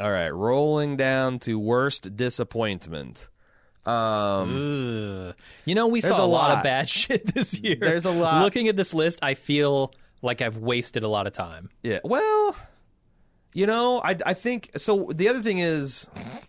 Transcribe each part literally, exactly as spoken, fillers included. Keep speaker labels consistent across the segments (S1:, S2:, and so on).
S1: All right, rolling down to worst disappointment. Um,
S2: Ugh. You know, we saw a,
S1: a
S2: lot.
S1: lot
S2: of bad shit this year.
S1: There's a lot.
S2: Looking at this list, I feel like I've wasted a lot of time.
S1: Yeah. Well, you know, I, I think so. The other thing is,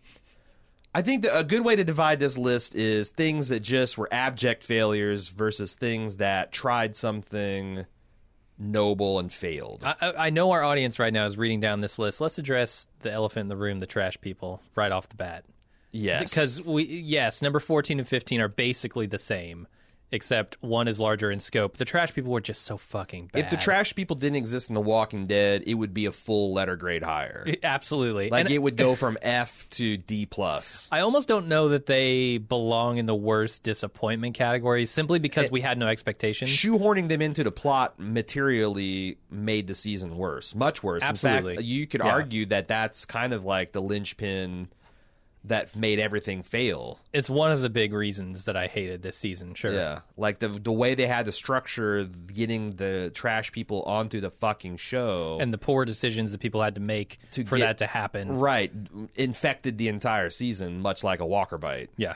S1: I think that a good way to divide this list is things that just were abject failures versus things that tried something noble and failed.
S2: I, I know our audience right now is reading down this list. Let's address the elephant in the room, the trash people, right off the bat.
S1: Yes.
S2: Because, we yes, number fourteen and fifteen are basically the same, except one is larger in scope. The trash people were just so fucking bad.
S1: If the trash people didn't exist in The Walking Dead, it would be a full letter grade higher.
S2: Absolutely.
S1: Like,
S2: and
S1: it would go from F to D plus.
S2: I almost don't know that they belong in the worst disappointment category simply because it, we had no expectations.
S1: Shoehorning them into the plot materially made the season worse, much worse.
S2: Absolutely.
S1: In fact, you could
S2: yeah.
S1: argue that that's kind of like the linchpin that made everything fail.
S2: It's one of the big reasons that I hated this season, sure.
S1: Yeah, like the the way they had to structure getting the trash people onto the fucking show.
S2: And the poor decisions that people had to make
S1: to
S2: for
S1: get,
S2: that to happen.
S1: Right, infected the entire season, much like a Walker bite.
S2: Yeah.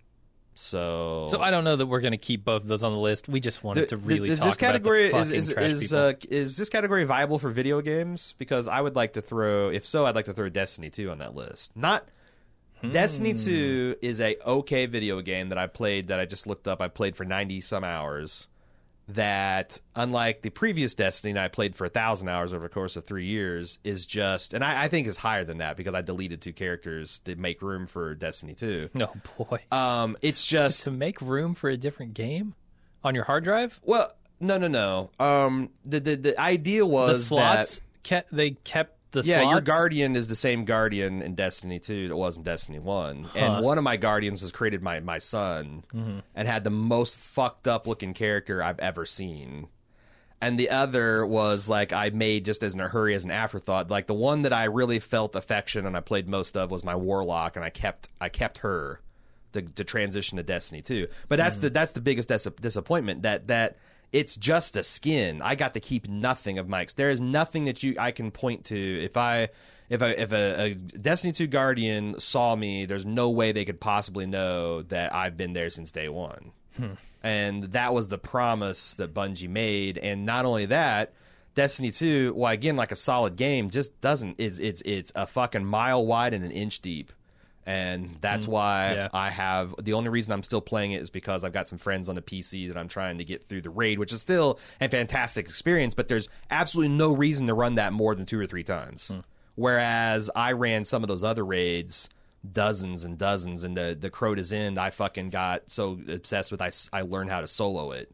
S1: So
S2: So I don't know that we're going to keep both of those on the list. We just wanted
S1: the,
S2: to really
S1: is
S2: talk
S1: this category,
S2: about the fucking
S1: is, is,
S2: trash
S1: is,
S2: people.
S1: Uh, is this category viable for video games? Because I would like to throw, if so, I'd like to throw Destiny two on that list. Not... Hmm. Destiny two is a okay video game that I played that I just looked up. I played for ninety some hours. That, unlike the previous Destiny that I played for one thousand hours over the course of three years, is just, and I, I think is higher than that because I deleted two characters to make room for Destiny two.
S2: No, boy.
S1: Um, it's just...
S2: To make room for a different game? On your hard drive?
S1: Well, no, no, no. Um, the, the, the idea was
S2: the slots
S1: that...
S2: Kept, they kept the
S1: yeah,
S2: slots?
S1: your Guardian is the same Guardian in Destiny two that was in Destiny one.
S2: Huh.
S1: And one of my Guardians was created by my son
S2: mm-hmm.
S1: and had the most fucked up looking character I've ever seen. And the other was like I made just as in a hurry as an afterthought. Like the one that I really felt affection and I played most of was my Warlock, and I kept I kept her to, to transition to Destiny two. But that's mm-hmm. the that's the biggest dis- disappointment that that it's just a skin. I got to keep nothing of Mike's. There is nothing that you I can point to. If I if a if a, a Destiny two Guardian saw me, there's no way they could possibly know that I've been there since day one.
S2: Hmm.
S1: And that was the promise that Bungie made. And not only that, Destiny two, well, again, like a solid game, just doesn't. It's it's it's a fucking mile wide and an inch deep. And that's why
S2: yeah.
S1: I have the only reason I'm still playing it is because I've got some friends on the P C that I'm trying to get through the raid, which is still a fantastic experience. But there's absolutely no reason to run that more than two or three times. Hmm. Whereas I ran some of those other raids dozens and dozens, and the the Crota's End, I fucking got so obsessed with. I, I learned how to solo it.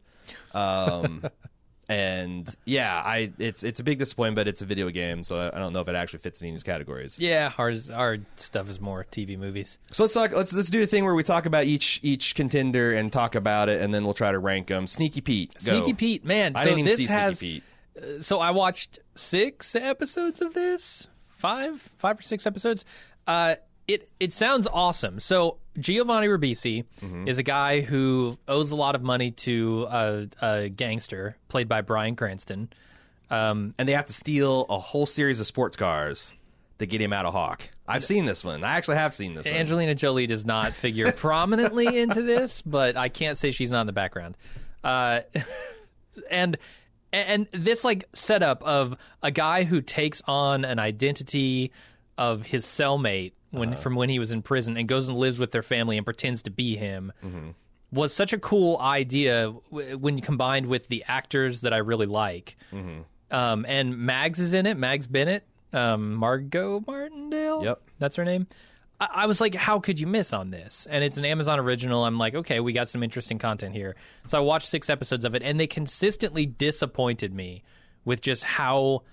S1: Um, And yeah, I it's it's a big disappointment, but it's a video game, so I don't know if it actually fits in these categories.
S2: Yeah, our our stuff is more T V movies.
S1: So let's talk. Let's let's do the thing where we talk about each each contender and talk about it, and then we'll try to rank them. Sneaky Pete, go.
S2: Sneaky Pete, man.
S1: I
S2: so
S1: didn't even
S2: this
S1: see
S2: has,
S1: Sneaky Pete.
S2: Uh, so I watched six episodes of this, five, five or six episodes. Uh, it it sounds awesome. So Giovanni Ribisi mm-hmm. is a guy who owes a lot of money to a, a gangster played by Bryan Cranston. Um,
S1: and they have to steal a whole series of sports cars to get him out of Hawk. I've seen this one. I actually have seen this one.
S2: Angelina Jolie does not figure prominently into this, but I can't say she's not in the background. Uh, and and this like setup of a guy who takes on an identity of his cellmate when uh, from when he was in prison and goes and lives with their family and pretends to be him mm-hmm. was such a cool idea w- when combined with the actors that I really like. Mm-hmm. Um, and Mags is in it, Mags Bennett, um, Margot Martindale.
S1: Yep.
S2: That's her name. I-, I was like, how could you miss on this? And it's an Amazon original. I'm like, okay, we got some interesting content here. So I watched six episodes of it, and they consistently disappointed me with just how,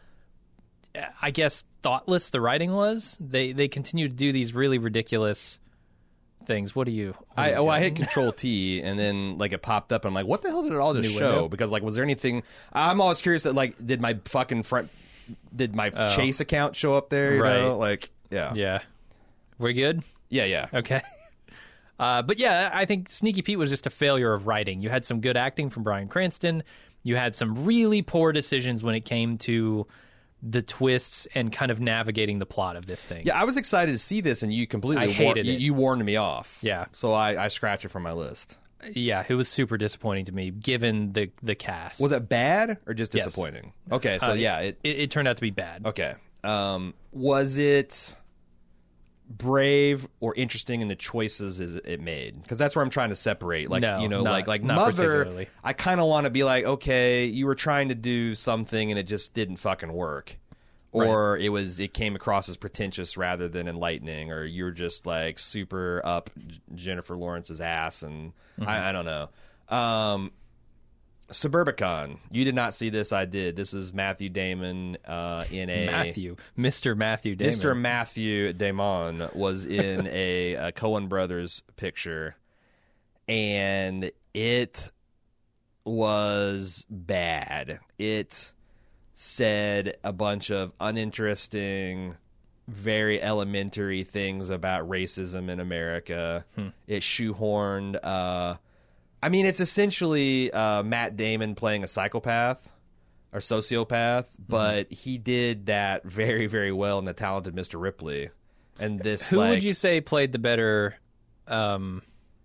S2: I guess, thoughtless the writing was. They they continue to do these really ridiculous things. What do you? What
S1: I
S2: you
S1: oh, I hit Control T, and then like it popped up, and I'm like, what the hell did it all just
S2: New
S1: show?
S2: window?
S1: Because like, was there anything? I'm always curious that like, did my fucking front, did my
S2: Oh.
S1: Chase account show up there? You
S2: Right.
S1: know? Like, yeah,
S2: Yeah. We're good?
S1: yeah, yeah.
S2: Okay. Uh, but yeah, I think Sneaky Pete was just a failure of writing. You had some good acting from Bryan Cranston. You had some really poor decisions when it came to the twists and kind of navigating the plot of this thing.
S1: Yeah, I was excited to see this, and you completely
S2: I
S1: war-
S2: hated
S1: you,
S2: it.
S1: you warned me off.
S2: Yeah.
S1: So I, I scratch it from my list.
S2: Yeah, it was super disappointing to me, given the the cast.
S1: Was it bad or just
S2: Yes.
S1: disappointing? Okay, so
S2: Uh,
S1: yeah, it
S2: it, it turned out to be bad.
S1: okay. Um, was it brave or interesting in the choices is it made? Because that's where I'm trying to separate. Like
S2: No,
S1: you know,
S2: not-
S1: like like
S2: not
S1: Mother.
S2: particularly.
S1: I kind of want to be like, okay, you were trying to do something and it just didn't fucking work. Or it was it came across as pretentious rather than enlightening, or you're just like super up J- Jennifer Lawrence's ass, and
S2: Mm-hmm.
S1: I, I don't know. Um, Suburbicon, you did not see this. I did. This is Matthew Damon uh, in a
S2: Matthew, Mister Matthew Damon.
S1: Mister Matthew Damon was in a, a Coen Brothers picture, and it was bad. It said a bunch of uninteresting, very elementary things about racism in America.
S2: Hmm.
S1: It shoehorned. Uh, I mean, it's essentially uh, Matt Damon playing a psychopath or sociopath, but he did that very, very well in The Talented Mister Ripley. And this,
S2: Who
S1: like,
S2: would you say played the better, um,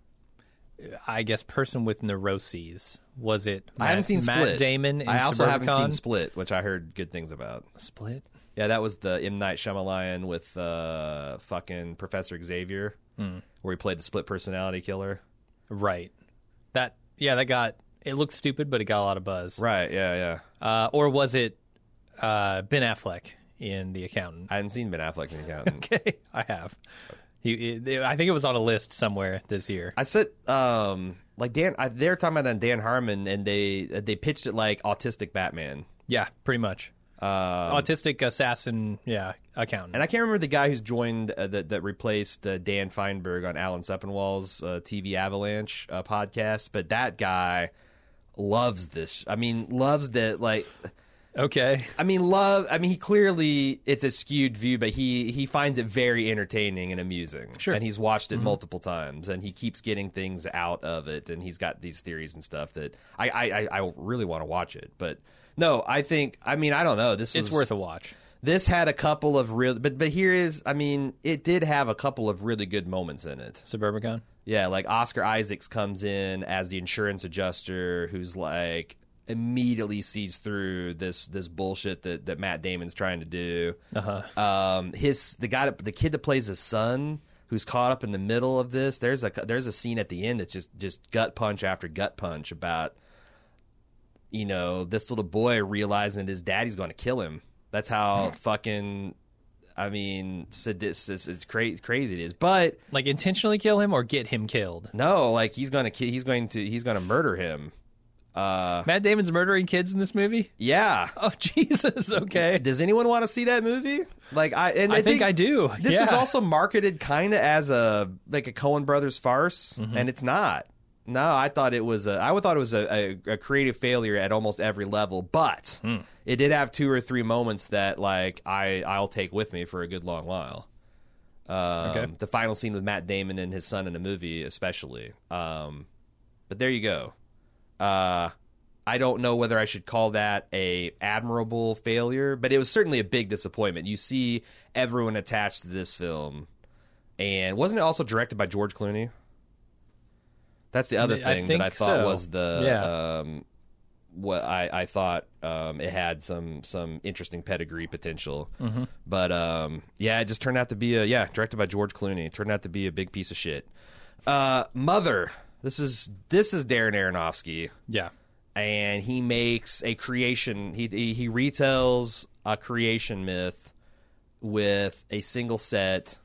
S2: I guess, person with neuroses? Was it Matt,
S1: I haven't seen
S2: Matt
S1: Split.
S2: Damon in
S1: I also haven't
S2: Suburbicon?
S1: seen Split, which I heard good things about.
S2: Split?
S1: Yeah, that was the M. Night Shyamalan with uh, fucking Professor Xavier,
S2: Hmm.
S1: where he played the split personality killer.
S2: Right. That, yeah, that got, it looked stupid, but it got a lot of buzz.
S1: Right, yeah, yeah.
S2: Uh, or was it uh, Ben Affleck in The Accountant?
S1: I haven't seen Ben Affleck in The Accountant.
S2: Okay, I have. He, it, I think it was on a list somewhere this year.
S1: I said, um, like Dan, I, they were talking about it on Dan Harmon, and they they pitched it like autistic Batman.
S2: Yeah, pretty much.
S1: Um,
S2: Autistic assassin, yeah, accountant.
S1: and I can't remember the guy who's joined uh, that that replaced uh, Dan Feinberg on Alan Sepinwall's uh, T V Avalanche uh, podcast, but that guy loves this. I mean, loves that like.
S2: Okay.
S1: I mean, love. I mean, he clearly it's a skewed view, but he he finds it very entertaining and amusing.
S2: Sure.
S1: And he's watched it multiple times, and he keeps getting things out of it, and he's got these theories and stuff that I I, I, I really want to watch it. But no, I think I mean I don't know. This
S2: It's
S1: was,
S2: worth a watch.
S1: This had a couple of real, but but here is I mean it did have a couple of really good moments in it.
S2: Suburbicon?
S1: Yeah, like Oscar Isaacs comes in as the insurance adjuster who's like immediately sees through this this bullshit that, that Matt Damon's trying to do.
S2: Uh-huh.
S1: Um, his the guy that, the kid that plays his son who's caught up in the middle of this. There's a there's a scene at the end that's just just gut punch after gut punch about you know this little boy realizing that his daddy's going to kill him. That's how fucking. I mean, sadist, it's, it's cra- crazy it is, but
S2: Like intentionally kill him or get him killed?
S1: no, like he's gonna ki- he's going to he's going to murder him. Uh,
S2: Matt Damon's murdering kids in this movie?
S1: yeah.
S2: Oh, Jesus. Okay.
S1: Does anyone want to see that movie? Like I and
S2: I, think, I do.
S1: This
S2: yeah.
S1: was also marketed kind of as a like a Coen Brothers farce,
S2: Mm-hmm.
S1: and it's not. No, I thought it was. A, I thought it was a, a, a creative failure at almost every level, but
S2: Hmm.
S1: it did have two or three moments that like I I'll take with me for a good long while. Um,
S2: Okay.
S1: The final scene with Matt Damon and his son in a movie, especially. Um, but there you go. Uh, I don't know whether I should call that a admirable failure, but it was certainly a big disappointment. You see everyone attached to this film, and wasn't it also directed by George Clooney? That's the other
S2: I
S1: thing that
S2: think
S1: I thought
S2: so.
S1: was the
S2: Yeah.
S1: um, what I, I thought um, it had some some interesting pedigree potential,
S2: Mm-hmm.
S1: but um, yeah, it just turned out to be a yeah directed by George Clooney. It turned out to be a big piece of shit. Uh, Mother. This is this is Darren Aronofsky,
S2: Yeah.
S1: and he makes a creation. He he, he retells a creation myth with a single set.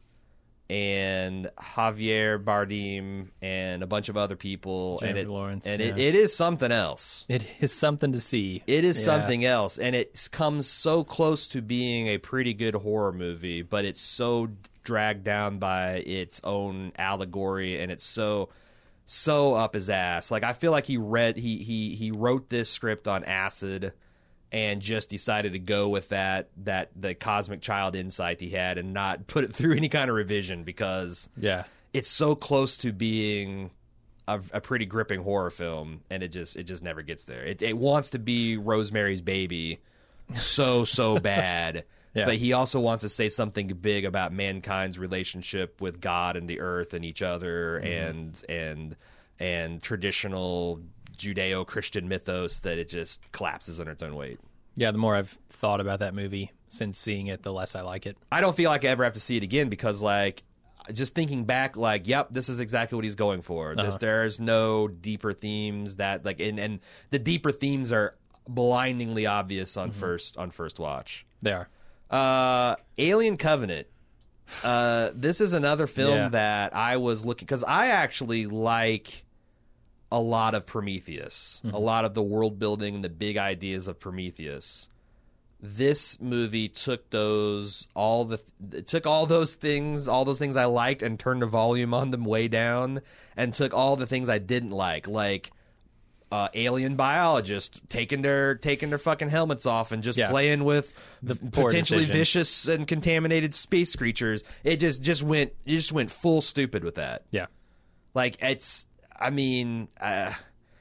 S1: And Javier Bardem and a bunch of other people, and
S2: Jennifer
S1: it
S2: Lawrence,
S1: and
S2: yeah.
S1: it, it is something else.
S2: It is something to see.
S1: It is
S2: Yeah.
S1: something else, and it comes so close to being a pretty good horror movie, but it's so dragged down by its own allegory, and it's so so up his ass. Like I feel like he read he he he wrote this script on acid and just decided to go with that that the cosmic child insight he had and not put it through any kind of revision because
S2: Yeah.
S1: it's so close to being a, a pretty gripping horror film, and it just it just never gets there. It, it wants to be Rosemary's Baby so so bad.
S2: Yeah.
S1: But he also wants to say something big about mankind's relationship with God and the earth and each other, mm-hmm. and and and traditional Judeo-Christian mythos that it just collapses under its own weight.
S2: Yeah, the more I've thought about that movie since seeing it, the less I like it.
S1: I don't feel like I ever have to see it again because, like, just thinking back, like, yep, this is exactly what he's going for.
S2: Uh-huh.
S1: This, there's no deeper themes that, like, and, and the deeper themes are blindingly obvious on mm-hmm. first on first watch.
S2: They are.
S1: Uh, Alien Covenant. Uh, this is another film
S2: Yeah.
S1: that I was looking, because I actually like a lot of Prometheus,
S2: Mm-hmm.
S1: a lot of the world building and the big ideas of Prometheus. This movie took those all the it took all those things, all those things I liked, and turned the volume on them way down, and took all the things I didn't like, like uh, alien biologists taking their taking their fucking helmets off and just
S2: Yeah.
S1: playing with
S2: The poor
S1: potentially
S2: decisions.
S1: vicious and contaminated space creatures. It just just went it just went full stupid with that.
S2: Yeah.
S1: Like, it's, I mean, uh,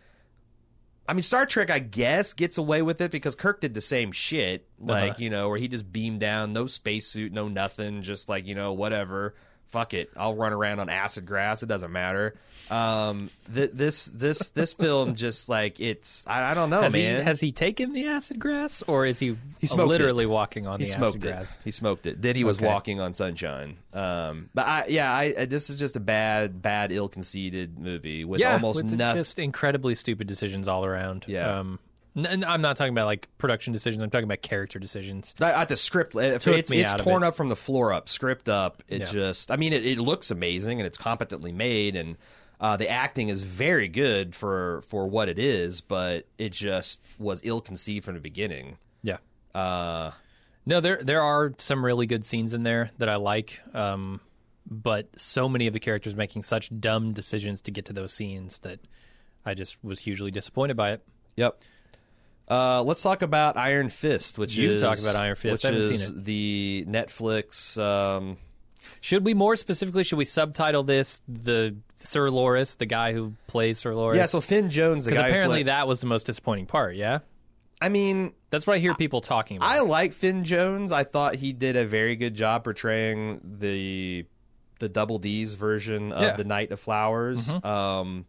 S1: I mean, Star Trek, I guess, gets away with it because Kirk did the same shit. Like,
S2: Uh-huh.
S1: you know, where he just beamed down, no spacesuit, no nothing, just like, you know, whatever. Fuck it. I'll run around on acid grass. It doesn't matter. Um, th- this this this film just, like, it's, I, I don't know,
S2: has
S1: man.
S2: He, has he taken the acid grass, or is he,
S1: He smoked
S2: literally
S1: it.
S2: walking on
S1: He
S2: the
S1: smoked
S2: acid
S1: it.
S2: grass?
S1: He smoked it. Then he was
S2: Okay.
S1: walking on sunshine. Um, but I, yeah, I, I this is just a bad, bad, ill-conceited movie with
S2: Yeah,
S1: almost
S2: with
S1: nothing.
S2: just incredibly stupid decisions all around.
S1: Yeah.
S2: Um, n- n- I'm not talking about like production decisions. I'm talking about character decisions.
S1: At the script, it's
S2: took
S1: it's,
S2: me
S1: it's
S2: out of
S1: torn
S2: it.
S1: up from the floor up, script up. It
S2: Yeah.
S1: just, I mean, it, it looks amazing and it's competently made, and uh, the acting is very good for for what it is, but it just was ill conceived from the beginning.
S2: Yeah.
S1: Uh,
S2: No, there there are some really good scenes in there that I like, um, but so many of the characters making such dumb decisions to get to those scenes that I just was hugely disappointed by it.
S1: yep. Uh, let's talk about Iron Fist, which
S2: You
S1: is
S2: talk about Iron Fist.
S1: which
S2: I haven't
S1: is
S2: seen
S1: the Netflix. Um,
S2: Should we more specifically, should we subtitle this the Sir Loris, the guy who plays Sir Loris?
S1: yeah, so Finn Jones, the
S2: Because
S1: guy who
S2: apparently
S1: play-
S2: that was the most disappointing part, yeah?
S1: I mean,
S2: That's what I hear people talking about.
S1: I like Finn Jones. I thought he did a very good job portraying the the Double D's version of
S2: Yeah.
S1: the Knight of Flowers. Um,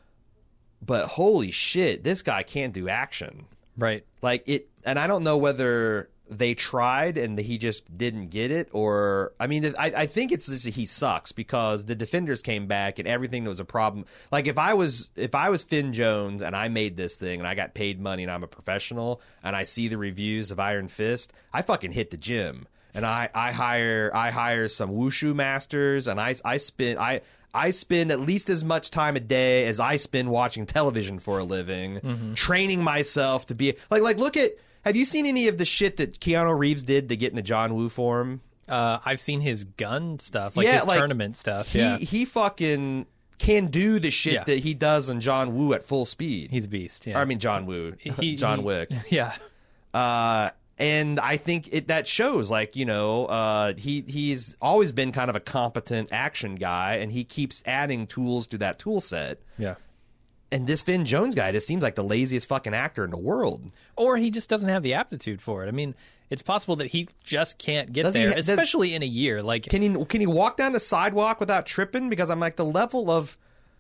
S1: but holy shit, this guy can't do action.
S2: Right.
S1: Like it, and I don't know whether they tried and he just didn't get it, or I mean, I, I think it's just that he sucks because the Defenders came back and everything that was a problem. Like if I was if I was Finn Jones and I made this thing and I got paid money and I'm a professional and I see the reviews of Iron Fist, I fucking hit the gym and I, I hire I hire some wushu masters and I I spend I. I spend at least as much time a day as I spend watching television for a living,
S2: Mm-hmm.
S1: training myself to be like like look at. Have you seen any of the shit that Keanu Reeves did to get into John Woo form?
S2: Uh, I've seen his gun stuff, like
S1: Yeah,
S2: his
S1: like,
S2: tournament stuff.
S1: He
S2: yeah.
S1: he fucking can do the shit
S2: Yeah.
S1: that he does in John Woo at full speed.
S2: He's a beast. Yeah.
S1: Or, I mean John Woo,
S2: He-
S1: John
S2: he-
S1: Wick.
S2: Yeah.
S1: Uh, and I think it that shows, like, you know, uh, he he's always been kind of a competent action guy, and he keeps adding tools to that tool set.
S2: Yeah.
S1: And this Finn Jones guy just seems like the laziest fucking actor in the world.
S2: Or he just doesn't have the aptitude for it. I mean, it's possible that he just can't get
S1: Does he
S2: there,
S1: ha- does-
S2: especially in a year. Like,
S1: Can he can he walk down the sidewalk without tripping? Because I'm like the level of,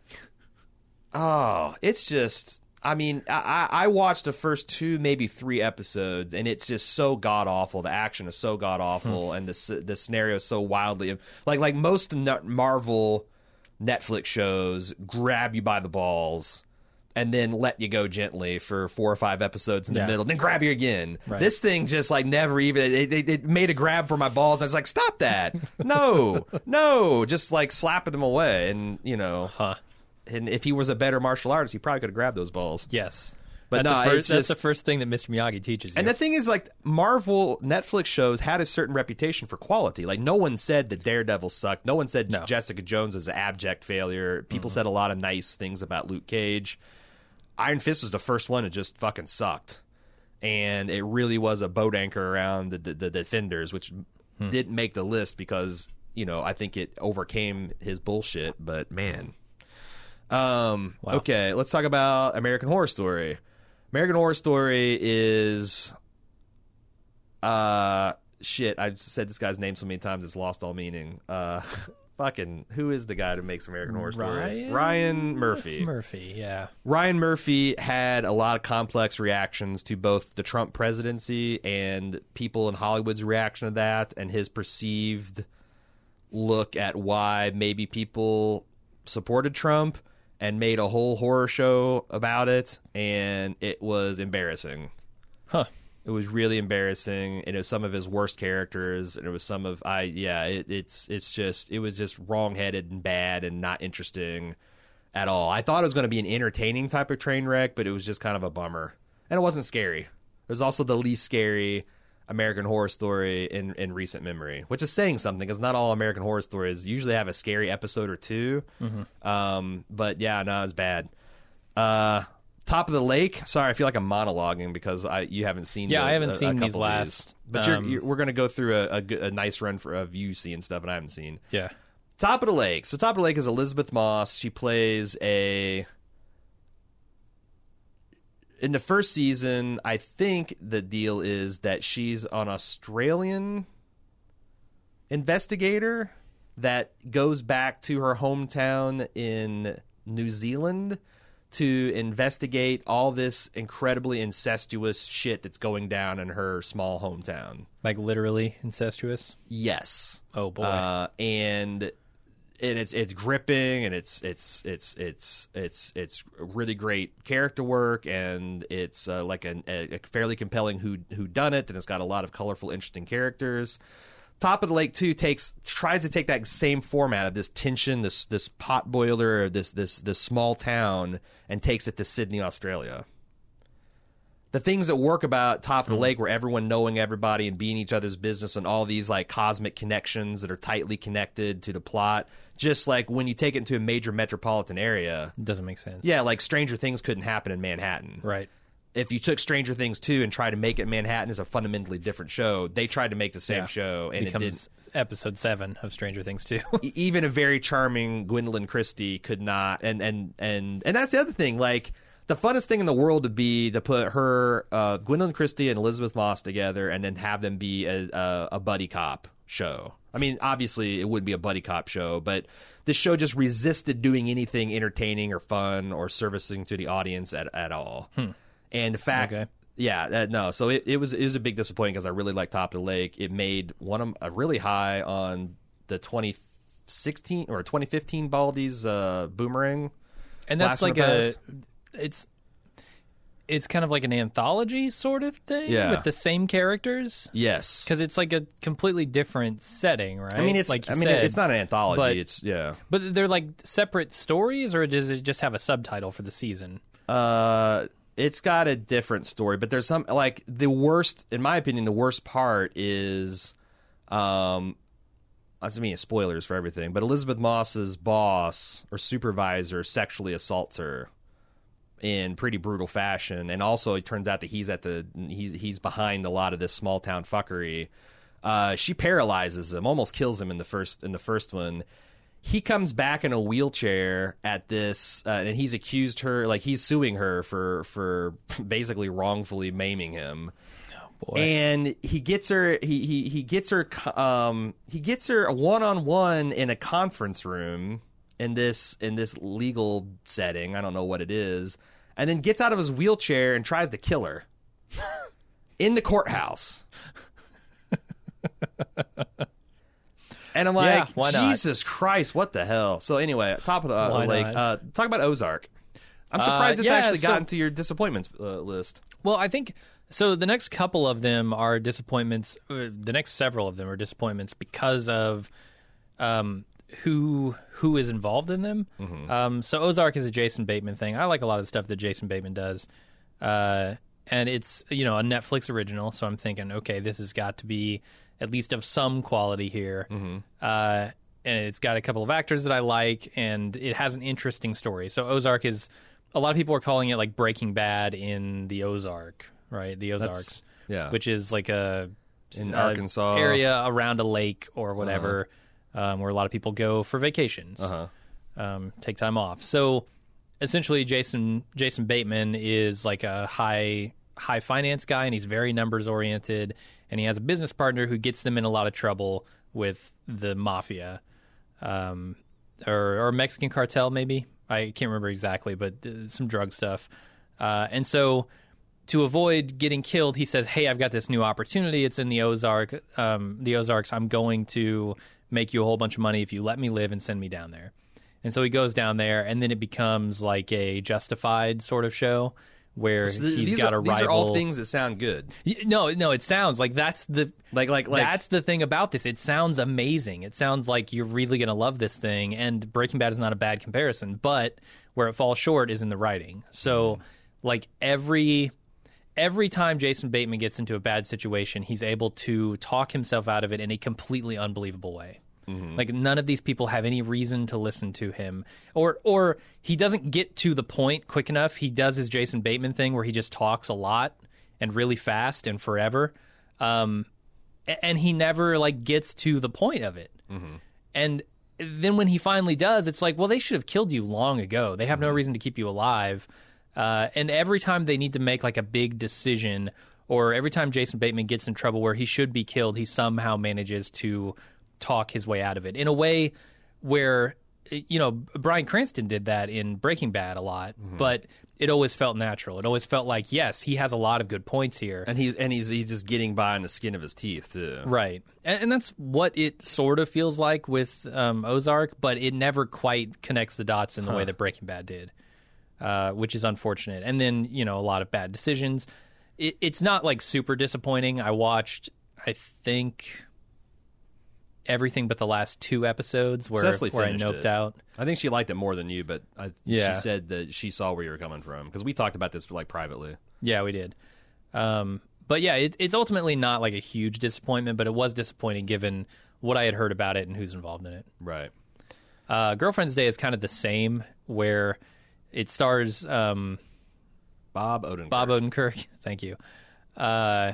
S1: oh, it's just. I mean, I, I watched the first two, maybe three episodes, and it's just so god awful. The action is so god awful, and the s- the scenario is so wildly like like most n- Marvel Netflix shows grab you by the balls and then let you go gently for four or five episodes in the
S2: Yeah.
S1: middle, then grab you again.
S2: Right.
S1: This thing just like never even it, it, it made a grab for my balls. I was like, stop that, no, no, just like slapping them away, and you know.
S2: huh?
S1: And if he was a better martial artist, he probably could have grabbed those balls.
S2: Yes.
S1: But
S2: that's,
S1: no,
S2: the first,
S1: it's
S2: that's
S1: just-
S2: the first thing that Mister Miyagi teaches you.
S1: And the thing is, like, Marvel Netflix shows had a certain reputation for quality. Like, no one said that Daredevil sucked. No one said
S2: No.
S1: Jessica Jones is an abject failure. People said a lot of nice things about Luke Cage. Iron Fist was the first one that just fucking sucked. And it really was a boat anchor around the, the, the Defenders, which
S2: Hmm.
S1: didn't make the list because, you know, I think it overcame his bullshit. But, man. Um,
S2: Wow.
S1: Okay, let's talk about American Horror Story. American Horror Story is Uh, shit, I've said this guy's name so many times it's lost all meaning. Uh, fucking, who is the guy who makes American Horror Story?
S2: Ryan?
S1: Ryan Murphy.
S2: Murphy, yeah.
S1: Ryan Murphy had a lot of complex reactions to both the Trump presidency and people in Hollywood's reaction to that, and his perceived look at why maybe people supported Trump, and made a whole horror show about it, and it was embarrassing.
S2: Huh.
S1: It was really embarrassing, and it was some of his worst characters, and it was some of I yeah, it, it's it's just it was just wrong-headed and bad and not interesting at all. I thought it was going to be an entertaining type of train wreck, but it was just kind of a bummer, and it wasn't scary. It was also the least scary American Horror Story in in recent memory, which is saying something because not all American Horror Stories usually have a scary episode or two. Mm-hmm. Um, but yeah, no, it was bad. Uh. Top of the Lake. Sorry, I feel like I'm monologuing because I you haven't seen.
S2: Yeah,
S1: the,
S2: I haven't
S1: a,
S2: seen
S1: a
S2: these
S1: couple
S2: last.
S1: Of these. But
S2: um,
S1: you're, you're, we're going to go through a, a, good- a nice run for of you seeing stuff, and I haven't seen.
S2: Yeah.
S1: Top of the Lake. So Top of the Lake is Elizabeth Moss. She plays a. In the first season, I think the deal is that she's an Australian investigator that goes back to her hometown in New Zealand to investigate all this incredibly incestuous shit that's going down in her small hometown.
S2: Like literally incestuous?
S1: Yes.
S2: Oh, boy.
S1: Uh, and and it's it's gripping, and it's it's it's it's it's it's really great character work, and it's uh, like a, a fairly compelling who who done it, and it's got a lot of colorful, interesting characters. Top of the Lake two takes tries to take that same format of this tension, this this pot boiler, this this this small town, and takes it to Sydney, Australia. The things that work about Top of the Lake, where everyone knowing everybody and being each other's business, and all these like cosmic connections that are tightly connected to the plot, just like when you take it into a major metropolitan area,
S2: Doesn't make sense.
S1: yeah, like Stranger Things couldn't happen in Manhattan.
S2: Right.
S1: If you took Stranger Things two and tried to make it Manhattan as a fundamentally different show, they tried to make the same
S2: Yeah.
S1: show, and it didn't.
S2: Becomes episode seven of Stranger Things two.
S1: E- even a very charming Gwendolyn Christie could not, and and and and that's the other thing. Like the funnest thing in the world would be to put her, uh, Gwendolyn Christie and Elizabeth Moss together, and then have them be a, a, a buddy cop show. I mean, obviously it would be a buddy cop show, but this show just resisted doing anything entertaining or fun or servicing to the audience at at all.
S2: Hmm.
S1: And the fact.
S2: Okay.
S1: Yeah, uh, no. So it, it was it was a big disappointment because I really liked Top of the Lake. It made one of a really high on the twenty sixteen or twenty fifteen Baldy's uh, Boomerang.
S2: And that's
S1: Blast
S2: like
S1: from the
S2: a
S1: Past.
S2: it's it's kind of like an anthology sort of thing
S1: Yeah.
S2: with the same characters
S1: Yes,
S2: because it's like a completely different setting, right?
S1: I mean it's
S2: like you
S1: I mean
S2: said,
S1: it's not an anthology.
S2: but-
S1: it's yeah.
S2: but they're like separate stories, or does it just have a subtitle for the season?
S1: Uh, it's got a different story, but there's some like the worst, in my opinion, the worst part is, um, I mean spoilers for everything, but Elizabeth Moss's boss or supervisor sexually assaults her in pretty brutal fashion, and also it turns out that he's at the he's he's behind a lot of this small town fuckery. Uh, she paralyzes him, almost kills him in the first in the first one. He comes back in a wheelchair at this, uh, and he's accused her, like he's suing her for for basically wrongfully maiming him.
S2: Boy.
S1: And he gets her, he he he gets her, um, he gets her one on one in a conference room in this in this legal setting. I don't know what it is, and then gets out of his wheelchair and tries to kill her in the courthouse. And I'm like,
S2: Yeah, why not?
S1: Jesus Christ, what the hell? So anyway, top of the uh,
S2: Why
S1: lake.
S2: not?
S1: Uh, talk about Ozark. I'm surprised
S2: Uh,
S1: it's
S2: yeah,
S1: actually
S2: so-
S1: gotten to your disappointments uh, list.
S2: Well, I think so. The next couple of them are disappointments. Uh, the next several of them are disappointments because of um, who who is involved in them.
S1: Mm-hmm.
S2: Um, so Ozark is a Jason Bateman thing. I like a lot of the stuff that Jason Bateman does, uh, and it's you know a Netflix original. So I'm thinking, okay, this has got to be at least of some quality here.
S1: Mm-hmm.
S2: Uh, and it's got a couple of actors that I like, and it has an interesting story. So Ozark is. A lot of people are calling it like Breaking Bad in the Ozark, right? The Ozarks,
S1: yeah.
S2: which is like a
S1: In
S2: a
S1: Arkansas.
S2: area around a lake or whatever, um, where a lot of people go for vacations,
S1: Uh-huh.
S2: um, take time off. So essentially, Jason Jason Bateman is like a high high finance guy, and he's very numbers oriented, and he has a business partner who gets them in a lot of trouble with the mafia, um, or, or Mexican cartel, maybe. I can't remember exactly, but uh, some drug stuff. Uh, and so to avoid getting killed, he says, hey, I've got this new opportunity. It's in the Ozark, um, the Ozarks. I'm going to make you a whole bunch of money if you let me live and send me down there. And so he goes down there, and then it becomes like a Justified sort of show where
S1: So th-
S2: he's
S1: these
S2: got
S1: are,
S2: a rival.
S1: These are all things that sound good.
S2: Y- No, no, it sounds like that's the
S1: Like, like, like.
S2: that's the thing about this. It sounds amazing. It sounds like you're really going to love this thing. And Breaking Bad is not a bad comparison, but where it falls short is in the writing. So, like every every time Jason Bateman gets into a bad situation, he's able to talk himself out of it in a completely unbelievable way. Mm-hmm. Like none of these people have any reason to listen to him, or or he doesn't get to the point quick enough. He does his Jason Bateman thing where he just talks a lot and really fast and forever, um, and he never like gets to the point of it. Mm-hmm. And then when he finally does, it's like, well, they should have killed you long ago. They have mm-hmm. no reason to keep you alive. Uh, and every time they need to make like a big decision, or every time Jason Bateman gets in trouble where he should be killed, he somehow manages to talk his way out of it in a way where, you know, Bryan Cranston did that in Breaking Bad a lot, mm-hmm. but it always felt natural. It always felt like, yes, he has a lot of good points here.
S1: And he's and he's he's just getting by on the skin of his teeth, too.
S2: Right. And, and that's what it sort of feels like with um, Ozark, but it never quite connects the dots in the huh. way that Breaking Bad did, uh, which is unfortunate. And then, you know, a lot of bad decisions. It, it's not, like, super disappointing. I watched, I think... everything but the last two episodes where, where I noped
S1: it.
S2: out.
S1: I think she liked it more than you, but I,
S2: yeah.
S1: she said that she saw where you were coming from because we talked about this like privately.
S2: Yeah, we did. Um, but yeah, it, it's ultimately not like a huge disappointment, but it was disappointing given what I had heard about it and who's involved in it.
S1: Right.
S2: Uh, Girlfriend's Day is kind of the same, where it stars um,
S1: Bob Odenkirk.
S2: Bob Odenkirk. Thank you. Uh,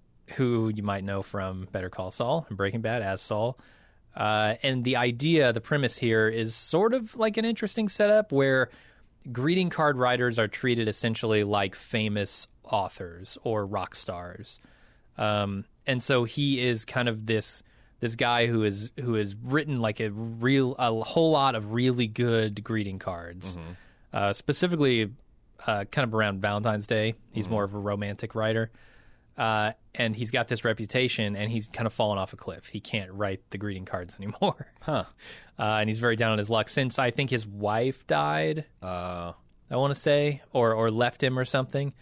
S2: who you might know from Better Call Saul and Breaking Bad as Saul. Uh, and the idea, the premise here is sort of like an interesting setup where greeting card writers are treated essentially like famous authors or rock stars. Um, and so he is kind of this this guy who is who has written like a real a whole lot of really good greeting cards, mm-hmm. uh, specifically uh, kind of around Valentine's Day. He's mm-hmm. more of a romantic writer. Uh, and he's got this reputation, and he's kind of fallen off a cliff. He can't write the greeting cards anymore.
S1: Huh.
S2: Uh, and he's very down on his luck since I think his wife died,
S1: uh,
S2: I want to say, or or left him or something.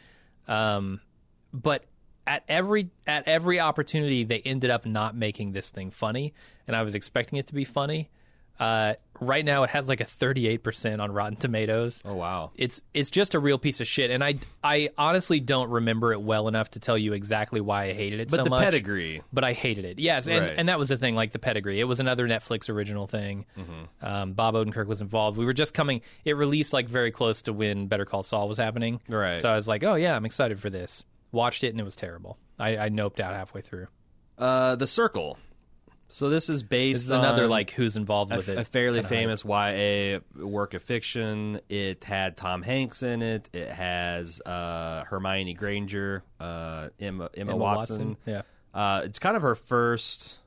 S2: Um, but at every at every opportunity, they ended up not making this thing funny, and I was expecting it to be funny. Uh, right now, it has like a thirty-eight percent on Rotten Tomatoes.
S1: Oh, wow.
S2: It's it's just a real piece of shit, and I, I honestly don't remember it well enough to tell you exactly why I hated it
S1: but
S2: so
S1: the
S2: much.
S1: But the pedigree.
S2: But I hated it, yes, and,
S1: right.
S2: and that was the thing, like the pedigree. It was another Netflix original thing. Mm-hmm. Um, Bob Odenkirk was involved. We were just coming, it released like very close to when Better Call Saul was happening.
S1: Right.
S2: So I was like, oh yeah, I'm excited for this. Watched it, and it was terrible. I, I noped out halfway through.
S1: Uh, The Circle. So this is based
S2: this is another
S1: on
S2: like who's involved with
S1: a,
S2: it.
S1: A fairly
S2: Kinda
S1: famous hype. Y A work of fiction. It had Tom Hanks in it. It has uh, Hermione Granger, uh, Emma, Emma,
S2: Emma
S1: Watson.
S2: Watson. Yeah,
S1: uh, it's kind of her first.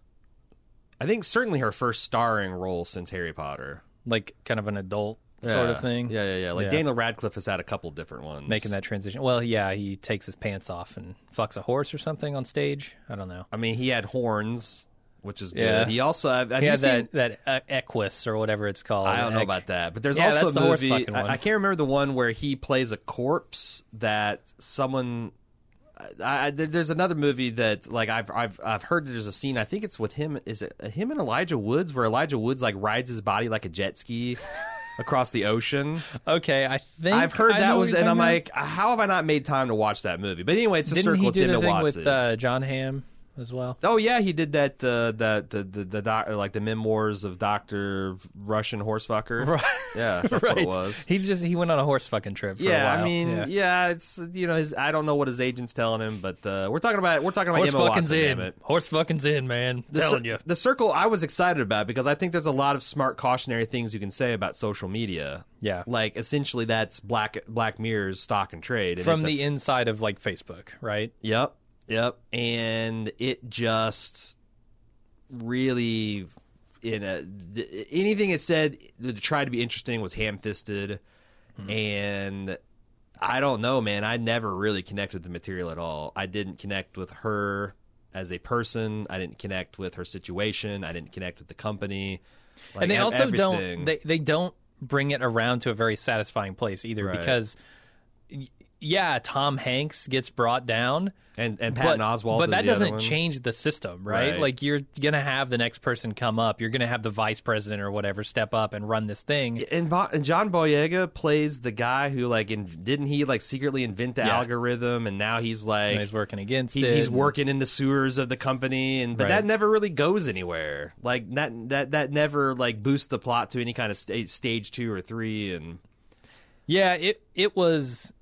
S1: I think certainly her first starring role since Harry Potter.
S2: Like kind of an adult
S1: yeah.
S2: sort of thing.
S1: Yeah, yeah, yeah. Like
S2: yeah.
S1: Daniel Radcliffe has had a couple different ones.
S2: Making that transition. Well, yeah, he takes his pants off and fucks a horse or something on stage. I don't know.
S1: I mean, he had horns. Which is good.
S2: Yeah.
S1: He also have, have
S2: he
S1: you
S2: had
S1: seen,
S2: that that uh, Equus or whatever it's called.
S1: I don't know
S2: Eq-
S1: about that, but there's
S2: yeah,
S1: also
S2: that's
S1: a
S2: the horse
S1: movie.
S2: fucking one.
S1: I, I can't remember the one where he plays a corpse that someone. I, I, there's another movie that like I've I've I've heard there's a scene. I think it's with him. Is it him and Elijah Woods where Elijah Woods like rides his body like a jet ski across the ocean?
S2: Okay, I think
S1: I've heard
S2: I
S1: that
S2: know
S1: was,
S2: what
S1: and I'm
S2: about.
S1: like, how have I not made time to watch that movie? But anyway, it's a
S2: Didn't
S1: circle.
S2: he
S1: It's
S2: do
S1: Emma
S2: the thing
S1: Watson.
S2: with uh, John Hamm as well?
S1: Oh yeah, he did that. Uh, that the the, the doc, like the memoirs of Doctor Russian Horsefucker.
S2: Right.
S1: Yeah, that's
S2: right.
S1: what it was.
S2: He's just he went on a horse fucking trip. For
S1: Yeah,
S2: a while.
S1: I mean,
S2: yeah.
S1: yeah. it's you know, his, I don't know what his agent's telling him, but uh, we're talking about we're talking about
S2: horse
S1: Emma
S2: fucking's
S1: Watson.
S2: in.
S1: Damn it.
S2: Horse fucking's in, man.
S1: The
S2: Telling
S1: cir-
S2: you.
S1: The Circle, I was excited about because I think there's a lot of smart cautionary things you can say about social media.
S2: Yeah,
S1: like essentially that's Black Black Mirror's stock and trade and
S2: from
S1: it's
S2: the
S1: a,
S2: inside of like Facebook, right?
S1: Yep. Yep, and it just really in a th- anything it said to try to be interesting was ham-fisted, mm-hmm. and I don't know, man. I never really connected with the material at all. I didn't connect with her as a person. I didn't connect with her situation. I didn't connect with the company. Like,
S2: and they also
S1: everything.
S2: don't. They they don't bring it around to a very satisfying place either,
S1: right.
S2: because. Yeah, Tom Hanks gets brought down,
S1: and and Patton
S2: but,
S1: Oswalt,
S2: but
S1: is
S2: that
S1: the
S2: doesn't
S1: other one.
S2: change the system, right?
S1: Right.
S2: Like you're gonna have the next person come up, you're gonna have the vice president or whatever step up and run this thing.
S1: And, Bo- and John Boyega plays the guy who like in, didn't he like secretly invent the
S2: Yeah.
S1: algorithm, and now he's like
S2: And he's working against
S1: he's,
S2: it.
S1: he's working in the sewers of the company, and but
S2: Right.
S1: that never really goes anywhere. Like that that that never like boosts the plot to any kind of sta- stage two or three, and
S2: Yeah, it it was.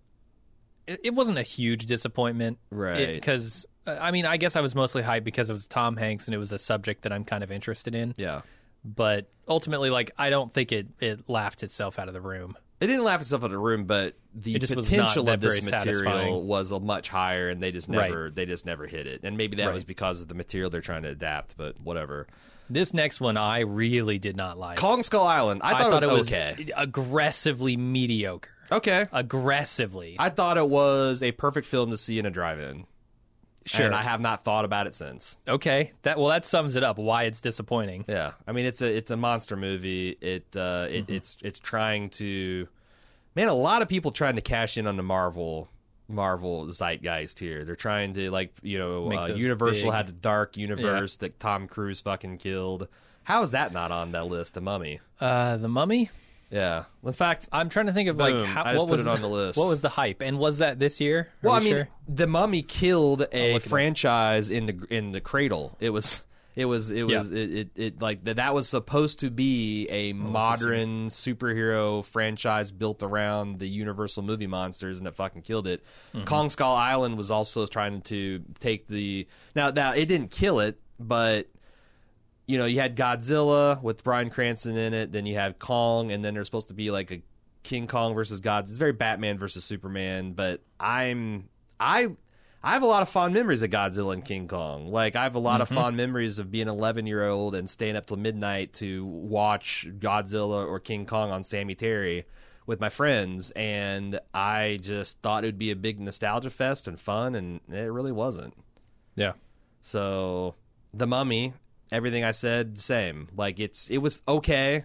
S2: It, it wasn't a huge disappointment,
S1: Right.
S2: Because I mean, I guess I was mostly hyped because it was Tom Hanks and it was a subject that I'm kind of interested in.
S1: yeah.
S2: But ultimately, like, I don't think it it laughed itself out of the room.
S1: It didn't laugh itself out of the room, but the
S2: It just was not
S1: potential
S2: that
S1: of this
S2: very
S1: material
S2: satisfying.
S1: was a much higher, and they just
S2: Right.
S1: never they just never hit it. And maybe that
S2: Right.
S1: was because of the material they're trying to adapt, but whatever.
S2: This next one, I really did not like.
S1: Kong Skull Island, I thought,
S2: I thought
S1: it was,
S2: it
S1: okay.
S2: was aggressively mediocre.
S1: Okay.
S2: Aggressively.
S1: I thought it was a perfect film to see in a drive-in.
S2: Sure.
S1: And I have not thought about it since.
S2: Okay. That well, that sums it up. Why it's disappointing.
S1: Yeah, I mean it's a it's a monster movie. It uh, it
S2: Mm-hmm.
S1: it's it's trying to, man. A lot of people trying to cash in on the Marvel Marvel zeitgeist here. They're trying to like you know
S2: Make
S1: uh,
S2: those
S1: Universal
S2: big-
S1: had the Dark Universe that Tom Cruise fucking killed. How is that not on that list? The Mummy.
S2: Uh, the Mummy.
S1: Yeah. In fact,
S2: I'm trying to think of
S1: Boom.
S2: like how,
S1: I just
S2: what
S1: put
S2: was
S1: it on the list.
S2: What was the hype, and was that this year? Are
S1: well, I
S2: we
S1: mean,
S2: sure?
S1: The Mummy killed a
S2: look it up.
S1: franchise in the in the cradle. It was. It was it was
S2: Yeah.
S1: it, it, it like that that was supposed to be a modern superhero franchise built around the Universal movie monsters, and it fucking killed it.
S2: Mm-hmm.
S1: Kong Skull Island was also trying to take the now now it didn't kill it, but you know you had Godzilla with Bryan Cranston in it, then you had Kong, and then there's supposed to be like a King Kong versus Godzilla. It's very Batman versus Superman, but I'm I. I have a lot of fond memories of Godzilla and King Kong. Like, I have a lot
S2: Mm-hmm.
S1: of fond memories of being an eleven-year-old and staying up till midnight to watch Godzilla or King Kong on Sammy Terry with my friends. And I just thought it would be a big nostalgia fest and fun, and it really wasn't.
S2: Yeah.
S1: So, The Mummy, everything I said, same. Like, it's it was okay.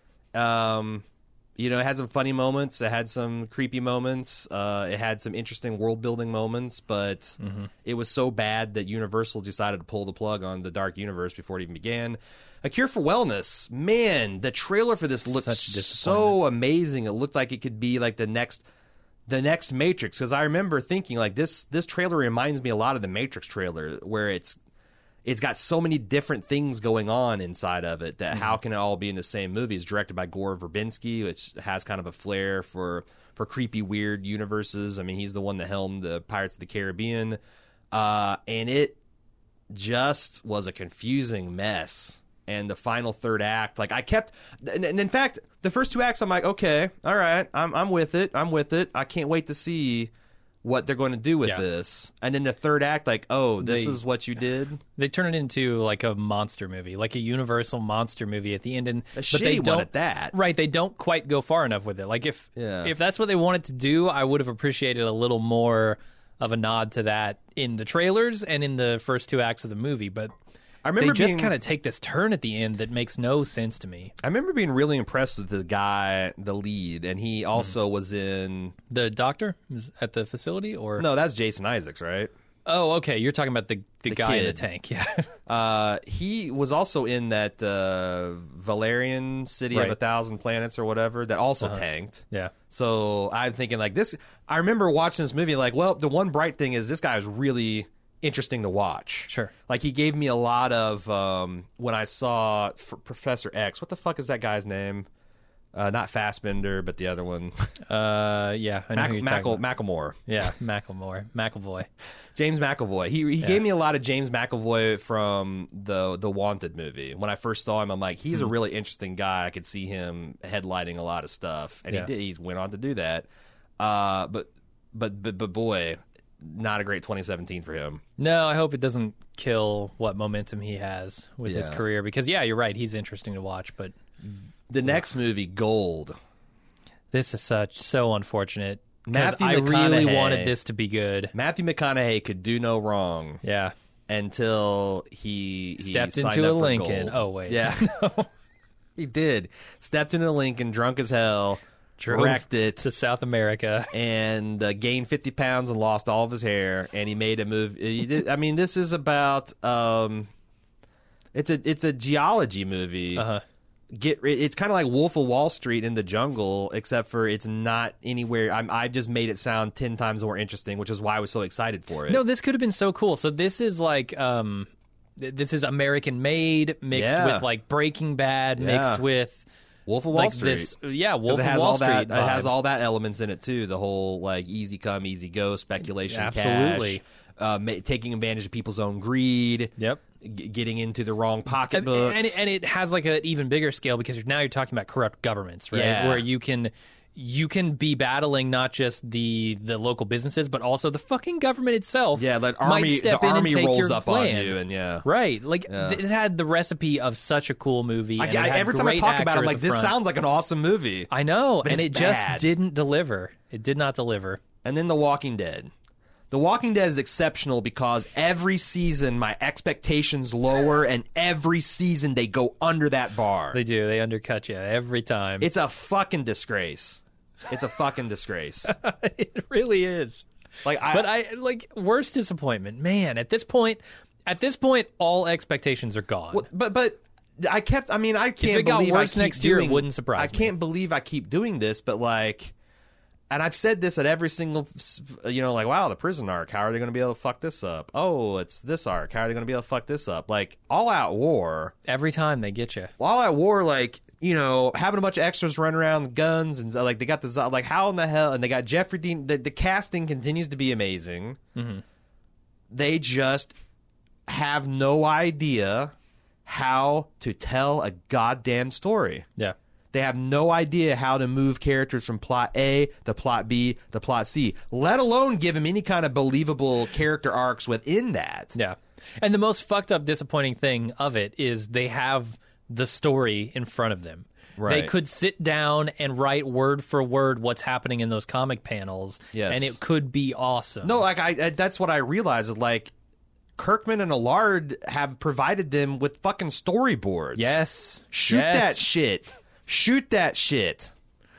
S1: Um... You know, it had some funny moments. It had some creepy moments. Uh, it had some interesting world-building moments, but
S2: Mm-hmm.
S1: it was so bad that Universal decided to pull the plug on the Dark Universe before it even began. A Cure for Wellness. Man, the trailer for this looked
S2: Such a
S1: so amazing. It looked like it could be like the next the next Matrix, because I remember thinking, like, this this trailer reminds me a lot of the Matrix trailer, where it's It's got so many different things going on inside of it that
S2: Mm-hmm.
S1: how can it all be in the same movie? It's directed by Gore Verbinski, which has kind of a flair for for creepy, weird universes. I mean, he's the one that helmed the Pirates of the Caribbean. Uh, and it just was a confusing mess. And the final third act, like I kept, and, and in fact, the first two acts, I'm like, okay, all right, I'm I'm with it, I'm with it. I can't wait to see what they're going to do with
S2: Yeah.
S1: this. And then the third act, like, oh, this
S2: They-
S1: is what you did.
S2: They turn it into like a monster movie, like a Universal monster movie at the end, and
S1: A
S2: but
S1: shitty
S2: they
S1: one
S2: don't
S1: at that.
S2: right. They don't quite go far enough with it. Like if
S1: Yeah.
S2: if that's what they wanted to do, I would have appreciated a little more of a nod to that in the trailers and in the first two acts of the movie. But
S1: I
S2: they
S1: remember
S2: just
S1: being-
S2: kind of take this turn at the end that makes no sense to me.
S1: I remember being really impressed with the guy, the lead, and he
S2: Hmm.
S1: also was in.
S2: The doctor is at the facility, or
S1: No, that's Jason Isaacs, right?
S2: oh, okay, you're talking about the the,
S1: The
S2: guy in the
S1: kid.
S2: tank, yeah.
S1: Uh, he was also in that uh, Valerian City
S2: Right.
S1: of a Thousand Planets or whatever that also tanked.
S2: Yeah.
S1: So I'm thinking like this. I remember watching this movie like, well, the one bright thing is this guy is really interesting to watch.
S2: Sure.
S1: Like he gave me a lot of um, when I saw F- Professor X. What the fuck is that guy's name? Uh, not Fassbender, but the other one,
S2: Uh, yeah, I know
S1: Mac-
S2: who you're talking
S1: Mackle-
S2: about.
S1: Macklemore.
S2: Yeah, Macklemore, McAvoy.
S1: James McAvoy. He he
S2: Yeah.
S1: gave me a lot of James McAvoy from the the Wanted movie. When I first saw him, I'm like, he's a really interesting guy. I could see him headlighting a lot of stuff, and
S2: Yeah.
S1: he did. He went on to do that. Uh, but but but but boy, not a great twenty seventeen for him.
S2: No, I hope it doesn't kill what momentum he has with his
S1: Yeah.
S2: career because, yeah, you're right. He's interesting to watch, but
S1: The next movie, Gold.
S2: this is such so unfortunate because
S1: Matthew
S2: I really
S1: McConaughey.
S2: wanted this to be good.
S1: Matthew McConaughey could do no wrong
S2: Yeah.
S1: until he, he
S2: Stepped
S1: signed
S2: into
S1: up
S2: a
S1: for
S2: Lincoln.
S1: Gold.
S2: Oh, wait.
S1: Yeah. He did. Stepped into a Lincoln, drunk as hell,
S2: Drove
S1: wrecked it,
S2: to South America.
S1: and uh, gained fifty pounds and lost all of his hair. And he made a move. He did, I mean, this is about. Um, it's a it's a geology movie.
S2: Uh-huh.
S1: Get ri- it's kind of like Wolf of Wall Street in the jungle, except for it's not anywhere. I'm, I've just made it sound ten times more interesting, which is why I was so excited for it.
S2: No, this could have been so cool. So this is like, um, th- this is American Made mixed
S1: Yeah.
S2: with like Breaking Bad
S1: Yeah.
S2: mixed with
S1: Wolf of Wall
S2: like
S1: Street.
S2: this. Yeah,
S1: 'Cause
S2: Wolf
S1: it
S2: of
S1: has
S2: Wall
S1: all
S2: Street.
S1: that. It has
S2: vibe.
S1: all that elements in it too. The whole like easy come, easy go, speculation,
S2: Absolutely.
S1: cash, uh, ma- taking advantage of people's own greed.
S2: Yep.
S1: G- getting into the wrong
S2: And,
S1: pocketbooks.
S2: and, it, and it has like an even bigger scale because you're, now you're talking about corrupt governments, right?
S1: Yeah.
S2: Where you can you can be battling not just the the local businesses, but also the fucking government itself.
S1: yeah, like
S2: might
S1: army,
S2: step
S1: the
S2: in
S1: army
S2: and take
S1: rolls
S2: your
S1: up
S2: plan.
S1: on you, and yeah.
S2: Right, like
S1: Yeah.
S2: th- it had the recipe of such a cool movie.
S1: I,
S2: and it
S1: I-
S2: had
S1: every time I
S2: great
S1: talk about it,
S2: actor
S1: I'm
S2: at
S1: like,
S2: the
S1: this
S2: front.
S1: sounds like an awesome movie.
S2: I know,
S1: but
S2: and
S1: it's
S2: it
S1: bad.
S2: just didn't deliver. It did not deliver.
S1: And then The Walking Dead. The Walking Dead is exceptional because every season my expectations lower, and every season they go under that bar.
S2: They do. They undercut you every time.
S1: It's a fucking disgrace. It's a fucking disgrace.
S2: it really is.
S1: Like, I,
S2: But I like worst disappointment, man. At this point, at this point, all expectations are gone.
S1: Well, but but I kept. I mean, I can't
S2: it got
S1: believe
S2: worse
S1: I keep
S2: next year, it
S1: doing,
S2: wouldn't surprise
S1: I
S2: me.
S1: can't believe I keep doing this, but like, and I've said this at every single, you know, like, wow, the prison arc. How are they going to be able to fuck this up? Oh, it's this arc. How are they going to be able to fuck this up? Like, All Out War.
S2: Every time they get you.
S1: All Out War, like, you know, having a bunch of extras run around with guns and like they got the zo- like how in the hell, and they got Jeffrey Dean. The, the casting continues to be amazing.
S2: Mm-hmm.
S1: They just have no idea how to tell a goddamn story.
S2: Yeah.
S1: They have no idea how to move characters from plot A to plot B to plot C, let alone give them any kind of believable character arcs within that.
S2: Yeah. And the most fucked up, disappointing thing of it is they have the story in front of them.
S1: Right.
S2: They could sit down and write word for word what's happening in those comic panels,
S1: Yes.
S2: and it could be awesome.
S1: No, like I, I that's what I realized is like Kirkman and Allard have provided them with fucking storyboards.
S2: Yes.
S1: Shoot
S2: Yes.
S1: that shit. Shoot that shit.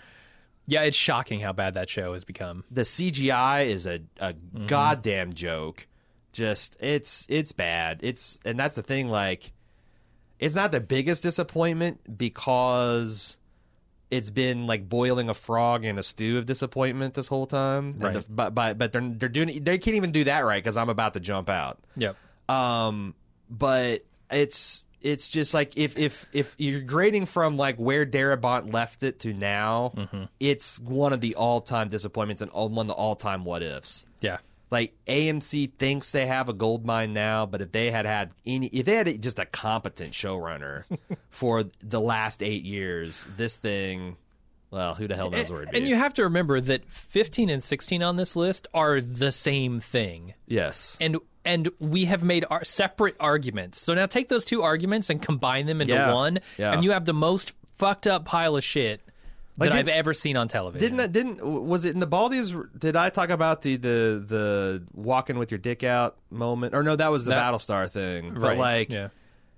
S2: Yeah, it's shocking how bad that show has become.
S1: The C G I is a, a
S2: Mm-hmm.
S1: goddamn joke. Just it's it's bad. It's and that's the thing, like it's not the biggest disappointment because it's been like boiling a frog in a stew of disappointment this whole time. And
S2: Right.
S1: the- but but but they're they're doing they can't even do that right because I'm about to jump out.
S2: Yep.
S1: Um, but it's it's just like if if if you're grading from like where Darabont left it to now,
S2: Mm-hmm.
S1: it's one of the all time disappointments and all, one of the all time what ifs.
S2: Yeah.
S1: Like A M C thinks they have a gold mine now, but if they had had any, if they had just a competent showrunner for the last eight years, this thing, well, who the hell knows where it'd be?
S2: And you have to remember that fifteen and sixteen on this list are the same thing.
S1: yes,
S2: And and we have made our separate arguments. So now take those two arguments and combine them into
S1: Yeah.
S2: one,
S1: Yeah.
S2: and you have the most fucked up pile of shit
S1: Like,
S2: that
S1: did-
S2: I've ever seen on television.
S1: Didn't I- didn't was it in the Baldies? Did I talk about the the the walking with your dick out moment? Or no, that was the
S2: That-
S1: Battlestar thing. But
S2: right?
S1: like
S2: yeah.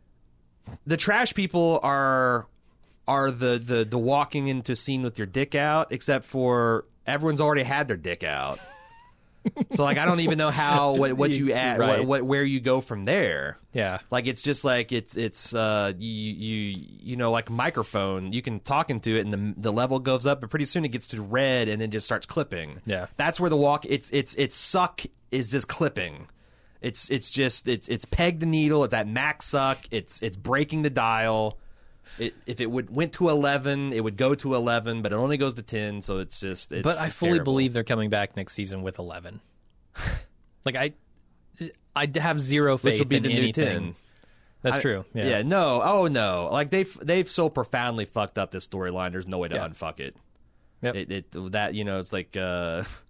S1: the trash people are are the the the walking into scene with your dick out, except for everyone's already had their dick out. So like I don't even know how what, what you add
S2: Right.
S1: what, what where you go from there.
S2: Yeah.
S1: Like it's just like it's it's uh you you you know like a microphone, you can talk into it and the the level goes up, but pretty soon it gets to red and then just starts clipping.
S2: Yeah.
S1: That's where the walk it's it's it's suck is just clipping. It's it's just it's it's peg the needle, it's at max suck, it's it's breaking the dial. It, if it would went to eleven, it would go to eleven, but it only goes to ten, so it's just it's
S2: But I
S1: it's
S2: fully
S1: terrible.
S2: believe they're coming back next season with eleven. Like I, I have zero faith
S1: which will be
S2: in
S1: the
S2: anything.
S1: new ten.
S2: That's
S1: I-
S2: true. Yeah.
S1: no, oh no. Like they've they've so profoundly fucked up this storyline. There's no way to
S2: Yeah.
S1: unfuck it.
S2: Yep.
S1: It, it that you know it's like uh,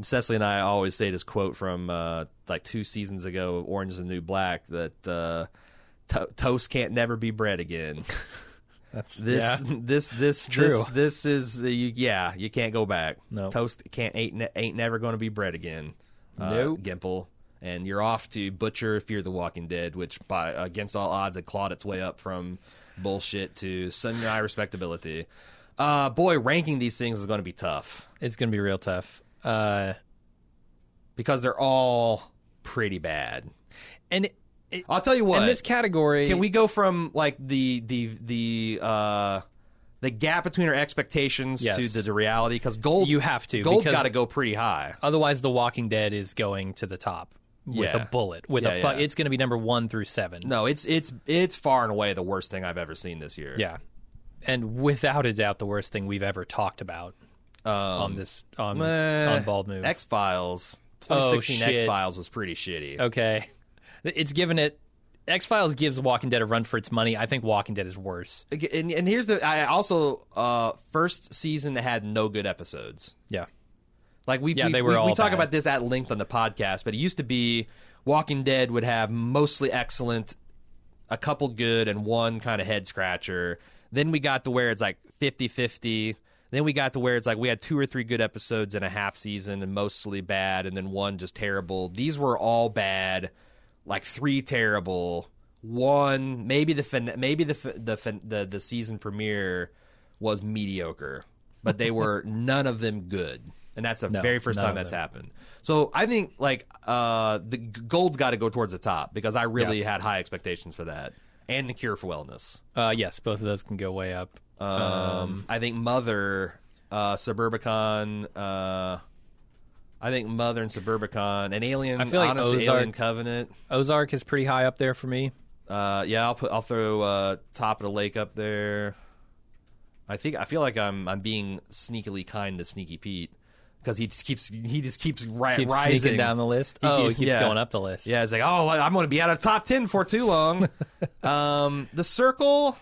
S1: Cecily and I always say this quote from uh, like two seasons ago of Orange is the New Black that uh, to- toast can't never be bread again.
S2: That's
S1: This,
S2: yeah.
S1: this, this,
S2: True.
S1: this, this is uh, you, yeah. You can't go back.
S2: No.
S1: Toast can't ain't ne- ain't never going to be bread again. Uh,
S2: Nope.
S1: Gimple, and you're off to butcher Fear the Walking Dead, which by against all odds had clawed its way up from bullshit to semi respectability. Uh, boy, ranking these things is going to be tough
S2: It's gonna be real tough. Uh,
S1: because they're all pretty bad.
S2: and it, it,
S1: I'll tell you what.
S2: in this category,
S1: Can we go from like the the the uh the gap between our expectations
S2: Yes.
S1: to the, the reality? Because gold,
S2: You have to,
S1: Gold's
S2: because-
S1: got to go pretty high.
S2: Otherwise, The Walking Dead is going to the top with
S1: Yeah.
S2: a bullet. With
S1: Yeah,
S2: a fu-
S1: yeah.
S2: it's going to be number one through seven.
S1: No, it's it's it's far and away the worst thing I've ever seen this year.
S2: Yeah, and without a doubt, the worst thing we've ever talked about
S1: um,
S2: on this on
S1: eh,
S2: on Bald Move.
S1: X Files,
S2: Oh,
S1: twenty sixteen
S2: shit.
S1: X Files was pretty shitty.
S2: Okay, it's given it. X Files gives Walking Dead a run for its money. I think Walking Dead is worse.
S1: And, and here's the I also uh first season that had no good episodes.
S2: Yeah,
S1: Like we
S2: Yeah,
S1: we,
S2: they were
S1: we,
S2: all
S1: we talk
S2: bad.
S1: about this at length on the podcast, but it used to be Walking Dead would have mostly excellent, a couple good, and one kind of head scratcher. Then we got to where it's like fifty-fifty. Then we got to where it's like we had two or three good episodes in a half season and mostly bad, and then one just terrible. These were all bad, like three terrible, one maybe the fin- maybe the fin- the, fin- the the season premiere was mediocre, but they were none of them good, and that's the
S2: No,
S1: very first
S2: none
S1: time
S2: of
S1: that's
S2: them.
S1: happened. So I think like uh, the g- gold's got to go towards the top because I really
S2: Yeah.
S1: had high expectations for that, and the Cure for Wellness.
S2: uh, yes, both of those can go way up.
S1: Um, I think Mother, uh, Suburbicon, uh, I think Mother and Suburbicon, and Alien.
S2: I feel like
S1: honestly,
S2: Ozark-
S1: Alien Covenant.
S2: Ozark is pretty high up there for me.
S1: Uh, yeah, I'll put I'll throw uh, Top of the Lake up there. I think I feel like I'm I'm being sneakily kind to Sneaky Pete because he just keeps he just keeps, ri-
S2: Keeps
S1: rising
S2: sneaking down the list.
S1: He
S2: oh,
S1: keeps-
S2: he keeps
S1: yeah.
S2: going up the list.
S1: Yeah, it's like oh I'm going to be out of top ten for too long. um, The Circle.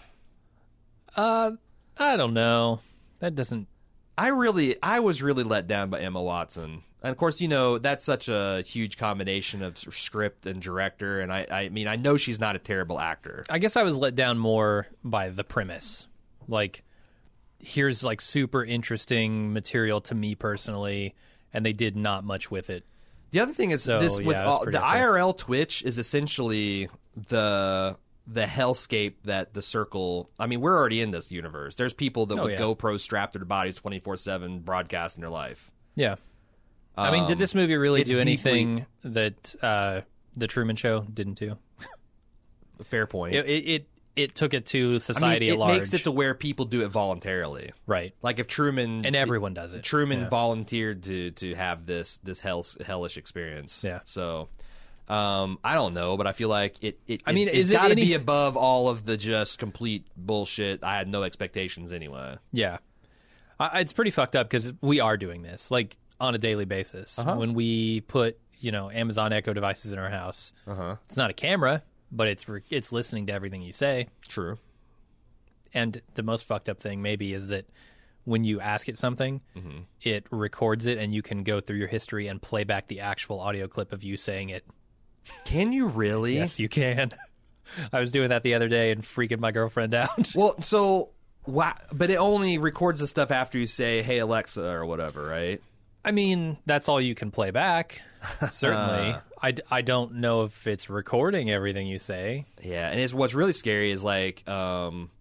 S2: Uh, I don't know. That doesn't.
S1: I really, I was really let down by Emma Watson. And of course, you know, that's such a huge combination of script and director. And I, I mean, I know she's not a terrible actor.
S2: I guess I was let down more by the premise. Like, here's like super interesting material to me personally, and they did not much with it.
S1: The other thing is
S2: So,
S1: this with
S2: yeah, it was
S1: all,
S2: pretty
S1: the
S2: up there.
S1: I R L Twitch is essentially the the hellscape that the Circle. I mean, we're already in this universe. There's people that
S2: Oh,
S1: with
S2: yeah.
S1: GoPros strapped to their bodies twenty-four seven broadcasting their life.
S2: Yeah. I mean, did this movie really
S1: Um, it's
S2: do
S1: deeply-
S2: anything that uh, the Truman Show didn't do?
S1: Fair point.
S2: It, it it it took it to
S1: I mean,
S2: society
S1: it
S2: at large,
S1: makes it to where people do it voluntarily.
S2: right?
S1: Like if Truman
S2: And everyone does it.
S1: Truman
S2: Yeah.
S1: volunteered to to have this this hell, hellish experience.
S2: Yeah.
S1: So, um, I don't know, but I feel like it. it
S2: I mean,
S1: it's,
S2: is
S1: it's
S2: it
S1: got to
S2: any-
S1: be above all of the just complete bullshit. I had no expectations anyway.
S2: Yeah, I, it's pretty fucked up because we are doing this like on a daily basis.
S1: Uh-huh.
S2: When we put you know Amazon Echo devices in our house,
S1: Uh huh.
S2: it's not a camera, but it's re- it's listening to everything you say.
S1: True.
S2: And the most fucked up thing maybe is that when you ask it something,
S1: Mm-hmm.
S2: it records it, and you can go through your history and play back the actual audio clip of you saying it.
S1: Can you really?
S2: Yes, you can. I was doing that the other day and freaking my girlfriend out.
S1: Well, so wow, but it only records the stuff after you say, "Hey Alexa" or whatever, right?
S2: I mean, that's all you can play back. Certainly.
S1: Uh.
S2: I, d- I don't know if it's recording everything you say.
S1: Yeah, and it's what's really scary is like um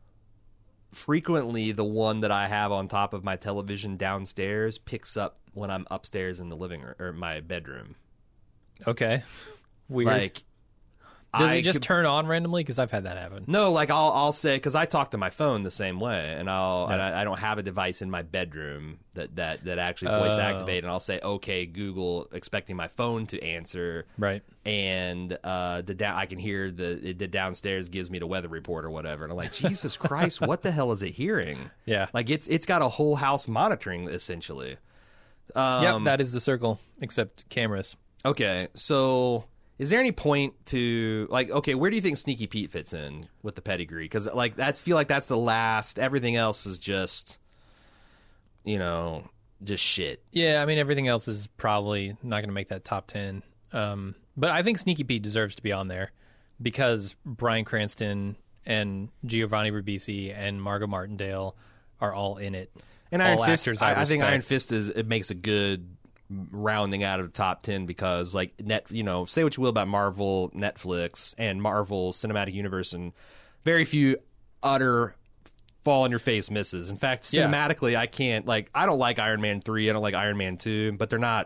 S1: frequently the one that I have on top of my television downstairs picks up when I'm upstairs in the living room or my bedroom.
S2: Okay. Weird.
S1: Like
S2: Does
S1: I
S2: it just
S1: could-
S2: turn on randomly? Because I've had that happen.
S1: No, like I'll I'll say because I talk to my phone the same way, and I'll and
S2: Yeah.
S1: I, I don't have a device in my bedroom that that that actually voice
S2: Oh.
S1: activate, and I'll say okay Google, expecting my phone to answer,
S2: Right.
S1: and uh, the down I can hear the the downstairs gives me the weather report or whatever, and I'm like Jesus Christ, what the hell is it hearing?
S2: Yeah.
S1: Like it's it's got a whole house monitoring essentially. Um,
S2: Yep, that is the circle, except cameras.
S1: Okay, so is there any point to like? Okay, where do you think Sneaky Pete fits in with the pedigree? Because like that's feel like that's the last. Everything else is just, you know, just shit.
S2: Yeah, I mean, everything else is probably not going to make that top ten. Um, but I think Sneaky Pete deserves to be on there because Bryan Cranston and Giovanni Ribisi and Margot Martindale are all in it.
S1: And
S2: all
S1: Iron Fist,
S2: actors
S1: I,
S2: I,
S1: I think Iron
S2: respect.
S1: Fist is it makes a good rounding out of the top ten because, like, net, you know, say what you will about Marvel, Netflix, and Marvel Cinematic Universe, and very few utter fall in your face misses. In fact,
S2: Yeah.
S1: cinematically, I can't like I don't like Iron Man three, I don't like Iron Man two, but they're not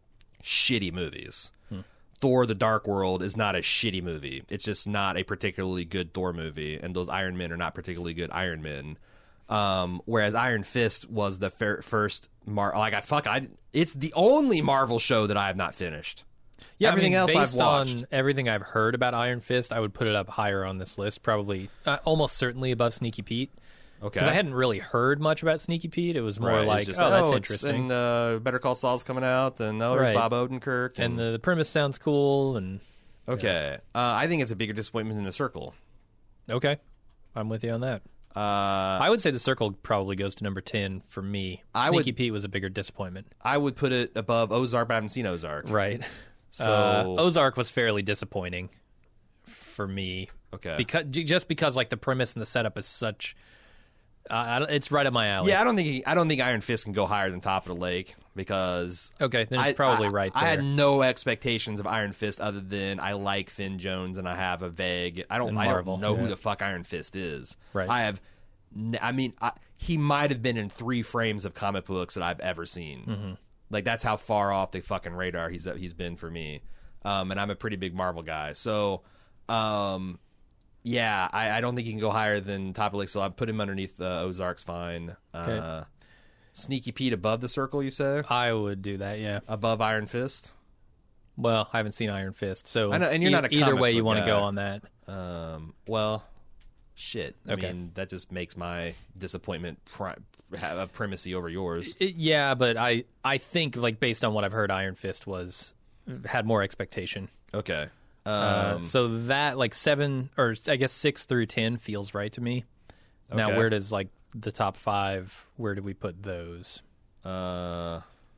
S1: shitty movies.
S2: Hmm.
S1: Thor: The Dark World is not a shitty movie. It's just not a particularly good Thor movie, and those Iron Men are not particularly good Iron Men. Um, whereas Iron Fist was the fir- first Mar like I fuck I it's the only Marvel show that I have not finished.
S2: Yeah,
S1: Everything
S2: I mean,
S1: else I've
S2: based
S1: watched.
S2: on everything I've heard about Iron Fist, I would put it up higher on this list, probably uh, almost certainly above Sneaky Pete.
S1: Okay,
S2: Because I hadn't really heard much about Sneaky Pete. It was more
S1: Right, it's
S2: like,
S1: just,
S2: oh, that's
S1: it's-
S2: interesting.
S1: And uh, Better Call Saul's coming out, and oh, there's
S2: Right.
S1: Bob Odenkirk,
S2: and the, the premise sounds cool. And
S1: okay, uh, I think it's a bigger disappointment than The Circle.
S2: okay, I'm with you on that.
S1: Uh,
S2: I would say The Circle probably goes to number ten for me.
S1: I
S2: Sneaky
S1: would-
S2: Pete was a bigger disappointment.
S1: I would put it above Ozark, but I haven't seen Ozark.
S2: Right.
S1: So
S2: Uh, Ozark was fairly disappointing for me.
S1: okay,
S2: Because just because like the premise and the setup is such, uh, I don't- it's right up my alley.
S1: yeah, I don't think he, I don't think Iron Fist can go higher than Top of the Lake because
S2: Okay, then it's
S1: I-
S2: probably
S1: I-
S2: right there.
S1: I had no expectations of Iron Fist other than I like Finn Jones and I have a vague. I don't.
S2: And
S1: I
S2: Marvel,
S1: don't know
S2: yeah.
S1: who the fuck Iron Fist is.
S2: Right.
S1: I have. n- I mean, I, he might have been in three frames of comic books that I've ever seen.
S2: Mm-hmm.
S1: Like that's how far off the fucking radar he's he's been for me. Um, and I'm a pretty big Marvel guy, so um, yeah, I, I don't think he can go higher than Top of the Lake. So I put him underneath uh, Ozark's fine.
S2: Okay.
S1: Uh, Sneaky Pete above The Circle, you say?
S2: I would do that. Yeah.
S1: Above Iron Fist?
S2: Well, I haven't seen Iron Fist, so
S1: I know- and you're
S2: e-
S1: not a
S2: either
S1: comic
S2: way you
S1: book
S2: want to
S1: guy.
S2: go on that.
S1: Um, well, shit. I
S2: Okay.
S1: mean, that just makes my disappointment pri- have a primacy over yours.
S2: It- yeah, but I I think like based on what I've heard, Iron Fist was had more expectation.
S1: Okay. Um,
S2: Uh, so that like seven or I guess six through ten feels right to me. Now,
S1: Okay.
S2: where does like the top five? Where do we put those?
S1: uh,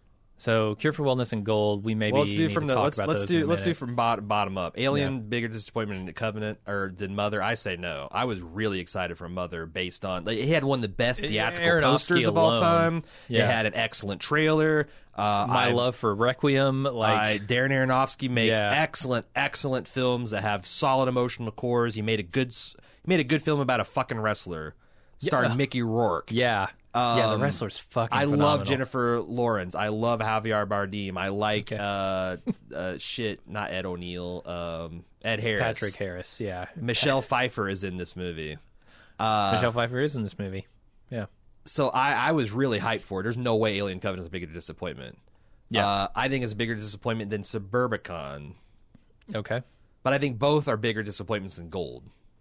S2: So Cure for Wellness and Gold. We maybe
S1: well, let's do
S2: need
S1: from
S2: to
S1: the
S2: talk
S1: let's
S2: about
S1: let's
S2: those
S1: do
S2: in a
S1: let's do
S2: minute.
S1: from bottom bottom up. Alien, bigger disappointment than Covenant or than Mother? I say no. I was really excited for Mother based on like, he had one of the best theatrical
S2: Aronofsky
S1: posters of all
S2: alone.
S1: time.
S2: Yeah.
S1: It had an excellent trailer. Uh,
S2: My
S1: I've-
S2: Love for Requiem. Like
S1: I, Darren Aronofsky makes
S2: Yeah.
S1: excellent, excellent films that have solid emotional cores. He made a good, s- he made a good film about a fucking wrestler, starring
S2: Yeah.
S1: Mickey Rourke.
S2: yeah, yeah. The
S1: Um,
S2: wrestler's fucking.
S1: I
S2: phenomenal.
S1: love Jennifer Lawrence. I love Javier Bardem. I like
S2: Okay.
S1: uh, uh, shit, not Ed O'Neill, um, Ed Harris.
S2: Patrick Harris. Yeah,
S1: Michelle Pfeiffer is in this movie. Uh,
S2: Michelle Pfeiffer is in this movie. Yeah.
S1: so I, I was really hyped for it. There's no way Alien Covenant is a bigger disappointment.
S2: Yeah.
S1: Uh, I think it's a bigger disappointment than Suburbicon.
S2: Okay.
S1: But I think both are bigger disappointments than Gold.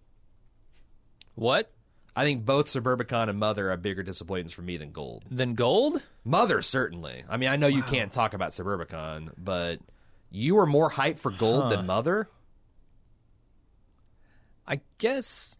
S2: What?
S1: I think both Suburbicon and Mother are bigger disappointments for me than Gold.
S2: Then Gold?
S1: Mother, certainly. I mean, I know you can't talk about Suburbicon, but you were more hyped for Gold
S2: Huh.
S1: than Mother?
S2: I guess.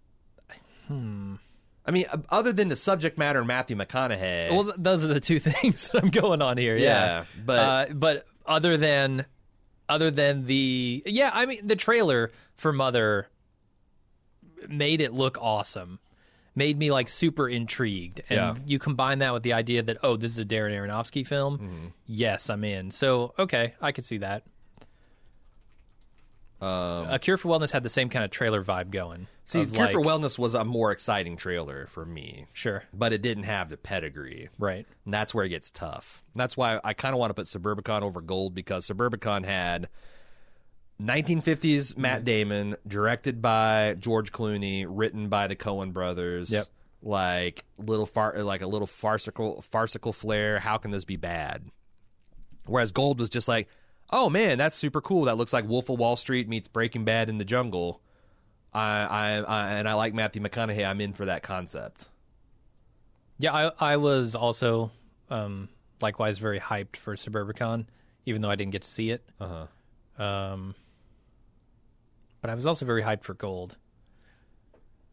S1: I mean, uh, other than the subject matter and Matthew McConaughey.
S2: Well, th- those are the two things that I'm going on here. Yeah,
S1: Yeah, but-
S2: uh, but other than other than the yeah, I mean the trailer for Mother made it look awesome, made me like super intrigued, and
S1: Yeah.
S2: you combine that with the idea that oh, this is a Darren Aronofsky film.
S1: Mm-hmm.
S2: Yes, I'm in. So okay, I could see that.
S1: um,
S2: A Cure for Wellness had the same kind of trailer vibe going.
S1: see,
S2: of
S1: Cure for
S2: like-
S1: Wellness was a more exciting trailer for me,
S2: Sure,
S1: but it didn't have the pedigree.
S2: right.
S1: And that's where it gets tough. And that's why I kind of want to put Suburbicon over Gold, because Suburbicon had nineteen fifties Matt Damon, directed by George Clooney, written by the Coen brothers.
S2: Yep.
S1: Like little far, like a little farcical, farcical flair. How can this be bad? Whereas Gold was just like, oh man, that's super cool. That looks like Wolf of Wall Street meets Breaking Bad in the jungle. I, I, I and I like Matthew McConaughey. I'm in for that concept.
S2: Yeah, I I was also um, likewise very hyped for Suburbicon, even though I didn't get to see it.
S1: Uh huh.
S2: Um, but I was also very hyped for Gold.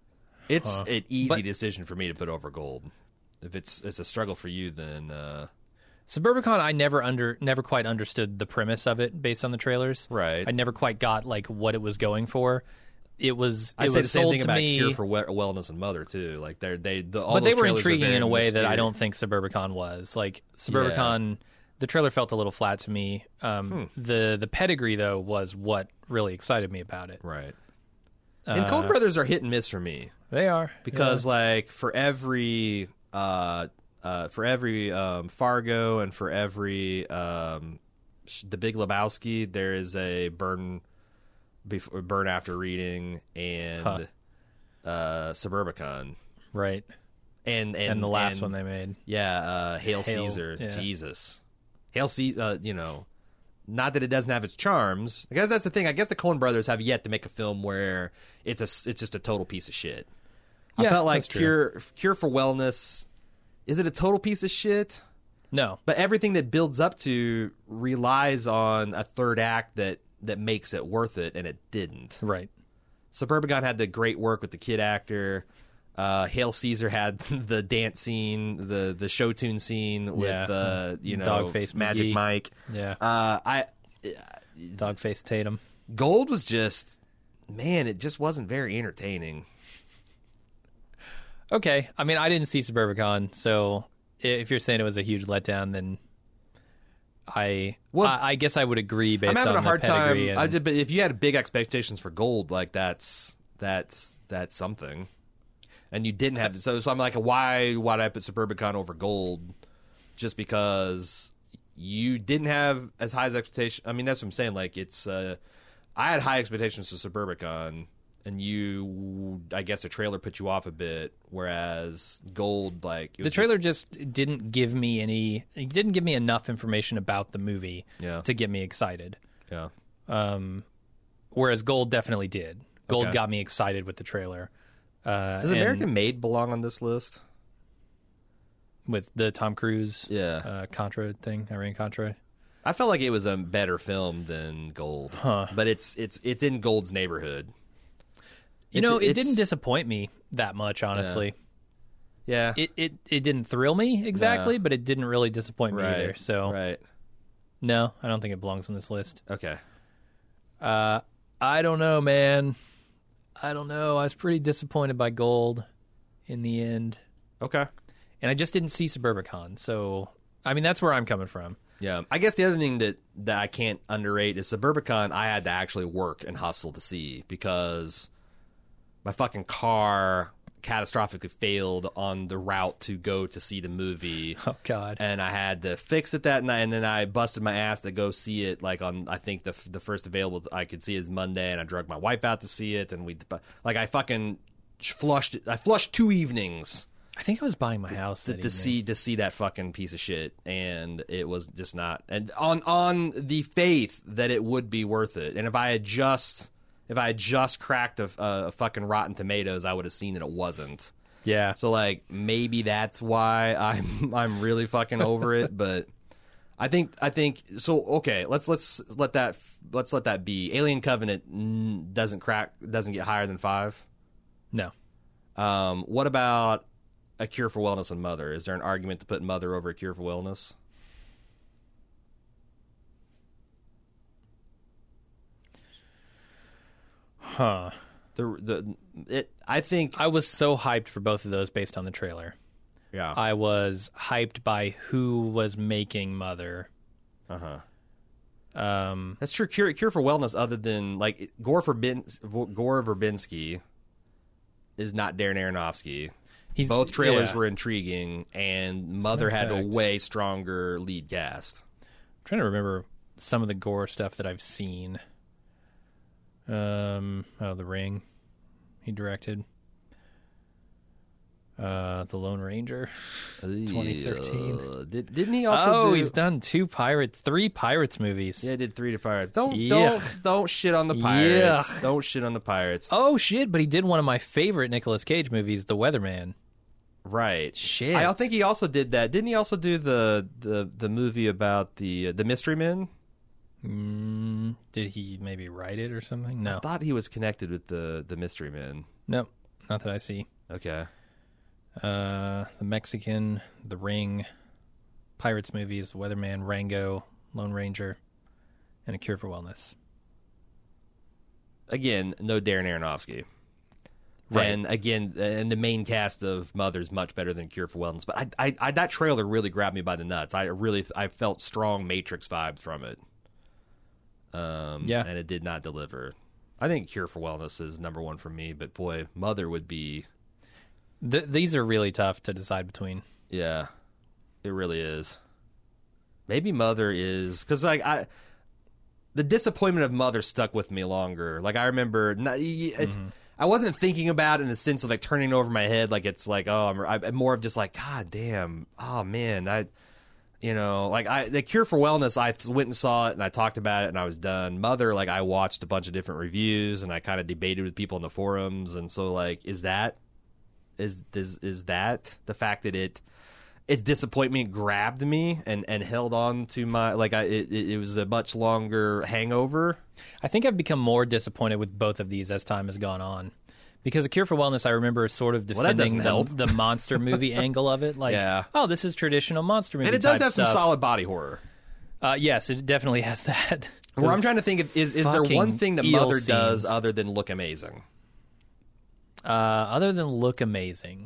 S1: It's
S2: Huh.
S1: an easy
S2: But-
S1: decision for me to put over Gold. If it's it's a struggle for you, then uh,
S2: Suburbicon, I never under never quite understood the premise of it based on the trailers.
S1: Right.
S2: I never quite got like what it was going for. It was. It
S1: I say
S2: was
S1: the same
S2: sold
S1: thing
S2: to
S1: about
S2: me,
S1: Cure for we- Wellness and Mother too. Like they're they, the, all
S2: but they
S1: those
S2: were
S1: trailers
S2: intriguing
S1: very
S2: in a way that I
S1: mysterious.
S2: don't think Suburbicon was. Like Suburbicon, the trailer felt a little flat to me. Um,
S1: Hmm.
S2: The the pedigree though was what really excited me about it.
S1: Right. And
S2: Uh,
S1: Coen Brothers are hit and miss for me
S2: They are
S1: because like for every uh uh for every um Fargo and for every um sh- The Big Lebowski there is a burn before burn after reading and
S2: Huh.
S1: uh Suburbicon
S2: right.
S1: and and,
S2: And, the last
S1: and-
S2: one they made.
S1: yeah uh Hail,
S2: Hail,
S1: Caesar
S2: yeah.
S1: Jesus Hail Caesar uh, you know not that it doesn't have its charms. I guess that's the thing. I guess the Coen Brothers have yet to make a film where it's a it's just a total piece of shit. I
S2: Yeah,
S1: felt like
S2: that's true.
S1: Cure Cure for Wellness, is it a total piece of shit?
S2: No.
S1: But everything that builds up to relies on a third act that that makes it worth it, and it didn't.
S2: Right.
S1: Suburbicon had the great work with the kid actor. Uh, Hail Caesar had the dance scene, the the show tune scene with
S2: Yeah.
S1: uh, you know
S2: Dogface
S1: Magic
S2: McGee.
S1: Mike.
S2: Yeah.
S1: Uh, I
S2: Dogface Tatum.
S1: Gold was just, man, it just wasn't very entertaining.
S2: Okay. I mean, I didn't see Suburbicon, so if you're saying it was a huge letdown, then I
S1: Well,
S2: I, I guess I would agree based
S1: I'm having
S2: on
S1: a hard
S2: the
S1: time.
S2: pedigree. And,
S1: I did, but if you had big expectations for Gold, like that's that's that's something, and you didn't have so. So I'm like, why why did I put Suburbicon over Gold? Just because you didn't have as high as expectations. I mean, that's what I'm saying. Like it's, uh, I had high expectations for Suburbicon. And you, I guess, the trailer put you off a bit, whereas Gold, like it
S2: the
S1: was
S2: trailer
S1: just,
S2: just didn't give me any. It didn't give me enough information about the movie
S1: Yeah.
S2: to get me excited.
S1: yeah,
S2: Um, whereas Gold definitely did. Gold
S1: Okay.
S2: got me excited with the trailer. Uh,
S1: does
S2: and
S1: American Made belong on this list?
S2: with the Tom Cruise,
S1: Yeah.
S2: uh, Contra thing, Iran Contra.
S1: I felt like it was a better film than Gold,
S2: Huh.
S1: but it's it's it's in Gold's neighborhood.
S2: You
S1: It's-
S2: know, it
S1: it's-
S2: didn't disappoint me that much, honestly.
S1: Yeah,
S2: It, it it didn't thrill me exactly, but it didn't really disappoint me
S1: right.
S2: either. So
S1: right,
S2: no, I don't think it belongs on this list.
S1: okay.
S2: Uh, I don't know, man. I don't know. I was pretty disappointed by Gold in the end,
S1: Okay.
S2: and I just didn't see Suburbicon. So I mean, that's where I'm coming from.
S1: Yeah, I guess the other thing that, that I can't underrate is Suburbicon. I had to actually work and hustle to see because my fucking car catastrophically failed on the route to go to see the movie.
S2: Oh God.
S1: And I had to fix it that night, and then I busted my ass to go see it. Like on, I think the the first available I could see is Monday, and I drug my wife out to see it, and we like I fucking flushed. I flushed two evenings
S2: I think I was buying my house
S1: to,
S2: that
S1: to
S2: evening.
S1: see to see that fucking piece of shit, and it was just not. And on on the faith that it would be worth it, and if I had just if I had just cracked a, a fucking Rotten Tomatoes, I would have seen that it wasn't.
S2: Yeah.
S1: So like maybe that's why I'm I'm really fucking over it, but I think I think so. Okay, let's let's let that let's let that be. Alien Covenant mm, doesn't crack doesn't get higher than five.
S2: No.
S1: Um, what about A Cure for Wellness and Mother? Is there an argument to put Mother over A Cure for Wellness?
S2: Huh.
S1: The the it I think
S2: I was so hyped for both of those based on the trailer.
S1: yeah
S2: I was hyped by who was making Mother.
S1: uh huh.
S2: Um,
S1: That's true. Cure, Cure for Wellness, other than like Gore Verbin, Gore Verbinski, is not Darren Aronofsky.
S2: he's,
S1: Both trailers
S2: yeah.
S1: were intriguing, and Mother had a
S2: fact.
S1: way stronger lead cast.
S2: I'm trying to remember some of the Gore stuff that I've seen. Um, oh, The Ring, he directed. Uh, The Lone Ranger, twenty thirteen.
S1: Uh, did, didn't he also?
S2: Oh,
S1: do,
S2: he's done two pirates, three pirates movies.
S1: Yeah, did three to Pirates. Don't
S2: Yeah.
S1: don't don't shit on the pirates. Don't shit on the pirates.
S2: Oh shit! But he did one of my favorite Nicolas Cage movies, The Weatherman.
S1: Right.
S2: Shit.
S1: I think he also did that. Didn't he also do the the, the movie about the uh, the Mystery Men?
S2: Mm, did he maybe write it or something?
S1: I
S2: No,
S1: thought he was connected with the the Mystery Men.
S2: no, not that I see.
S1: Okay.
S2: Uh, the Mexican, The Ring, Pirates movies, Weatherman, Rango, Lone Ranger, and A Cure for Wellness.
S1: Again, no Darren Aronofsky.
S2: Right.
S1: And again, and the main cast of Mother's much better than Cure for Wellness. But I, I, I, that trailer really grabbed me by the nuts. I really, I felt strong Matrix vibes from it. Um,
S2: yeah,
S1: and it did not deliver. I think Cure for Wellness is number one for me. But boy, Mother would be.
S2: Th- these are really tough to decide between.
S1: Yeah, it really is. Maybe Mother is because like I. The disappointment of Mother stuck with me longer. Like I remember, not, it, mm-hmm. I wasn't thinking about it in the sense of like turning over my head. Like it's like, oh, I'm, I'm more of just like, God damn, oh man, I, you know, like I, the Cure for Wellness, I went and saw it and I talked about it and I was done. Mother, like I watched a bunch of different reviews and I kind of debated with people in the forums, and so like, is that, is is is that the fact that it. Its disappointment grabbed me and, and held on to my like I it, it was a much longer hangover.
S2: I think I've become more disappointed with both of these as time has gone on, because A Cure for Wellness I remember sort of defending
S1: well,
S2: the, the monster movie angle of it, like
S1: yeah.
S2: oh, this is traditional monster movie,
S1: and it does
S2: type
S1: have some
S2: stuff.
S1: solid body horror.
S2: Uh, yes, it definitely has that.
S1: Where I'm trying to think of is is there one thing that Mother
S2: scenes.
S1: does other than look amazing?
S2: Uh, other than look amazing.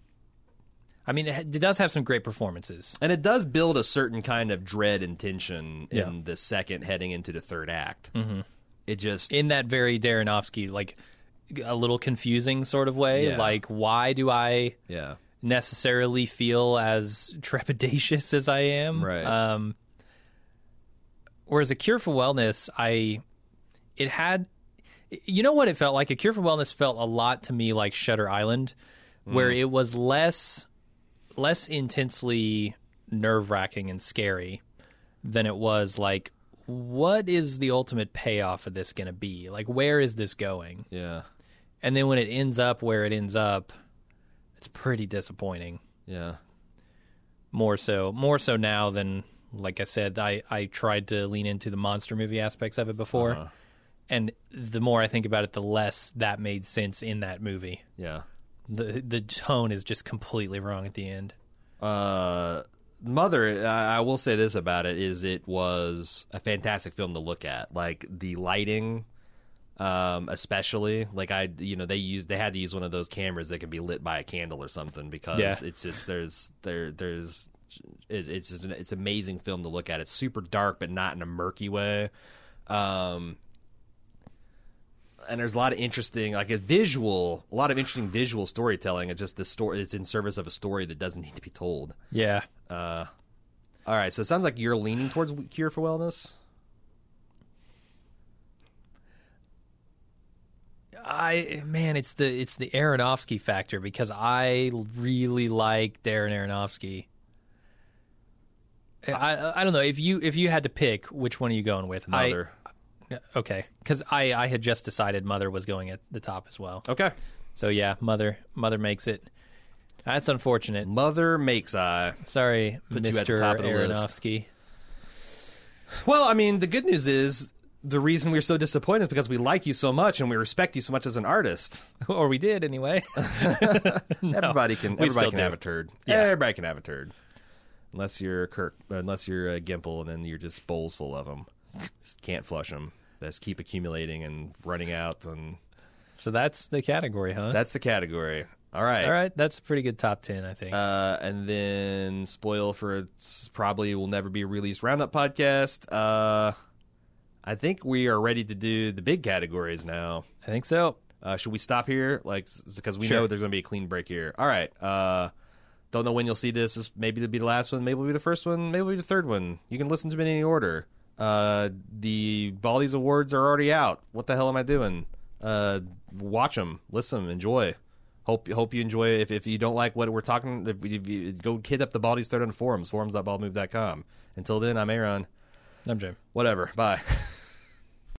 S2: I mean, it, it does have some great performances.
S1: And it does build a certain kind of dread and tension in
S2: yeah.
S1: the second heading into the third act.
S2: Mm-hmm.
S1: It just...
S2: In that very Aronofsky, like, a little confusing sort of way.
S1: Yeah.
S2: Like, why do I
S1: yeah.
S2: necessarily feel as trepidatious as I am?
S1: Right.
S2: Um, whereas A Cure for Wellness, I... It had... You know what it felt like? A Cure for Wellness felt a lot to me like Shutter Island, where mm. it was less... less intensely nerve-wracking and scary than it was like, what is the ultimate payoff of this going to be? Like, where is this going?
S1: Yeah.
S2: And then when it ends up where it ends up, it's pretty disappointing.
S1: Yeah.
S2: More so, more so now than, like I said, I, I tried to lean into the monster movie aspects of it before. Uh-huh. And the more I think about it, the less that made sense in that movie.
S1: Yeah.
S2: The the tone is just completely wrong at the end.
S1: Uh, Mother, I, I will say this about it, is it was a fantastic film to look at. Like, the lighting, um, especially, like, I, you know, they used, they had to use one of those cameras that can be lit by a candle or something, because
S2: yeah.
S1: it's just, there's, there, there's, it's, it's just, an, it's an amazing film to look at. It's super dark, but not in a murky way. Um, And there's a lot of interesting, like a visual, a lot of interesting visual storytelling. It's just the story. It's in service of a story that doesn't need to be told.
S2: Yeah.
S1: Uh, all right. So it sounds like you're leaning towards Cure for Wellness.
S2: I man, it's the it's the Aronofsky factor, because I really like Darren Aronofsky. I I don't know if you if you had to pick, which one are you going with?
S1: Mother.
S2: I, Okay, because I, I had just decided Mother was going at the top as well.
S1: Okay.
S2: So yeah, Mother Mother makes it. That's unfortunate.
S1: Mother makes I.
S2: Sorry,
S1: Put
S2: Mister
S1: you at the top of the
S2: Aronofsky.
S1: list. Well, I mean, the good news is the reason we're so disappointed is because we like you so much and we respect you so much as an artist.
S2: Or we did anyway. no,
S1: everybody can everybody can
S2: do.
S1: have a turd.
S2: Yeah.
S1: Everybody can have a turd. Unless you're Kirk, unless you're uh, Gimple, and then you're just bowls full of them. Just can't flush them. Just keep accumulating and running out. And
S2: so that's the category, huh?
S1: That's the category. All right.
S2: All right. That's a pretty good top ten, I think.
S1: Uh, and then spoil for it's probably will never be released Roundup podcast. Uh, I think we are ready to do the big categories now.
S2: I think so.
S1: Uh, should we stop here? Like, because we
S2: Sure.
S1: know there's going to be a clean break here. All right. Uh, don't know when you'll see this. This maybe it'll be the last one. Maybe it'll be the first one. Maybe it'll be the third one. You can listen to them in any order. Uh, the Baldies Awards are already out. What the hell am I doing? Uh, watch them, listen, enjoy. Hope hope you enjoy. If if you don't like what we're talking, if, if you go hit up the Baldies third on forums, forums dot bald move dot com. Until then, I'm Aaron.
S2: I'm Jim.
S1: Whatever. Bye.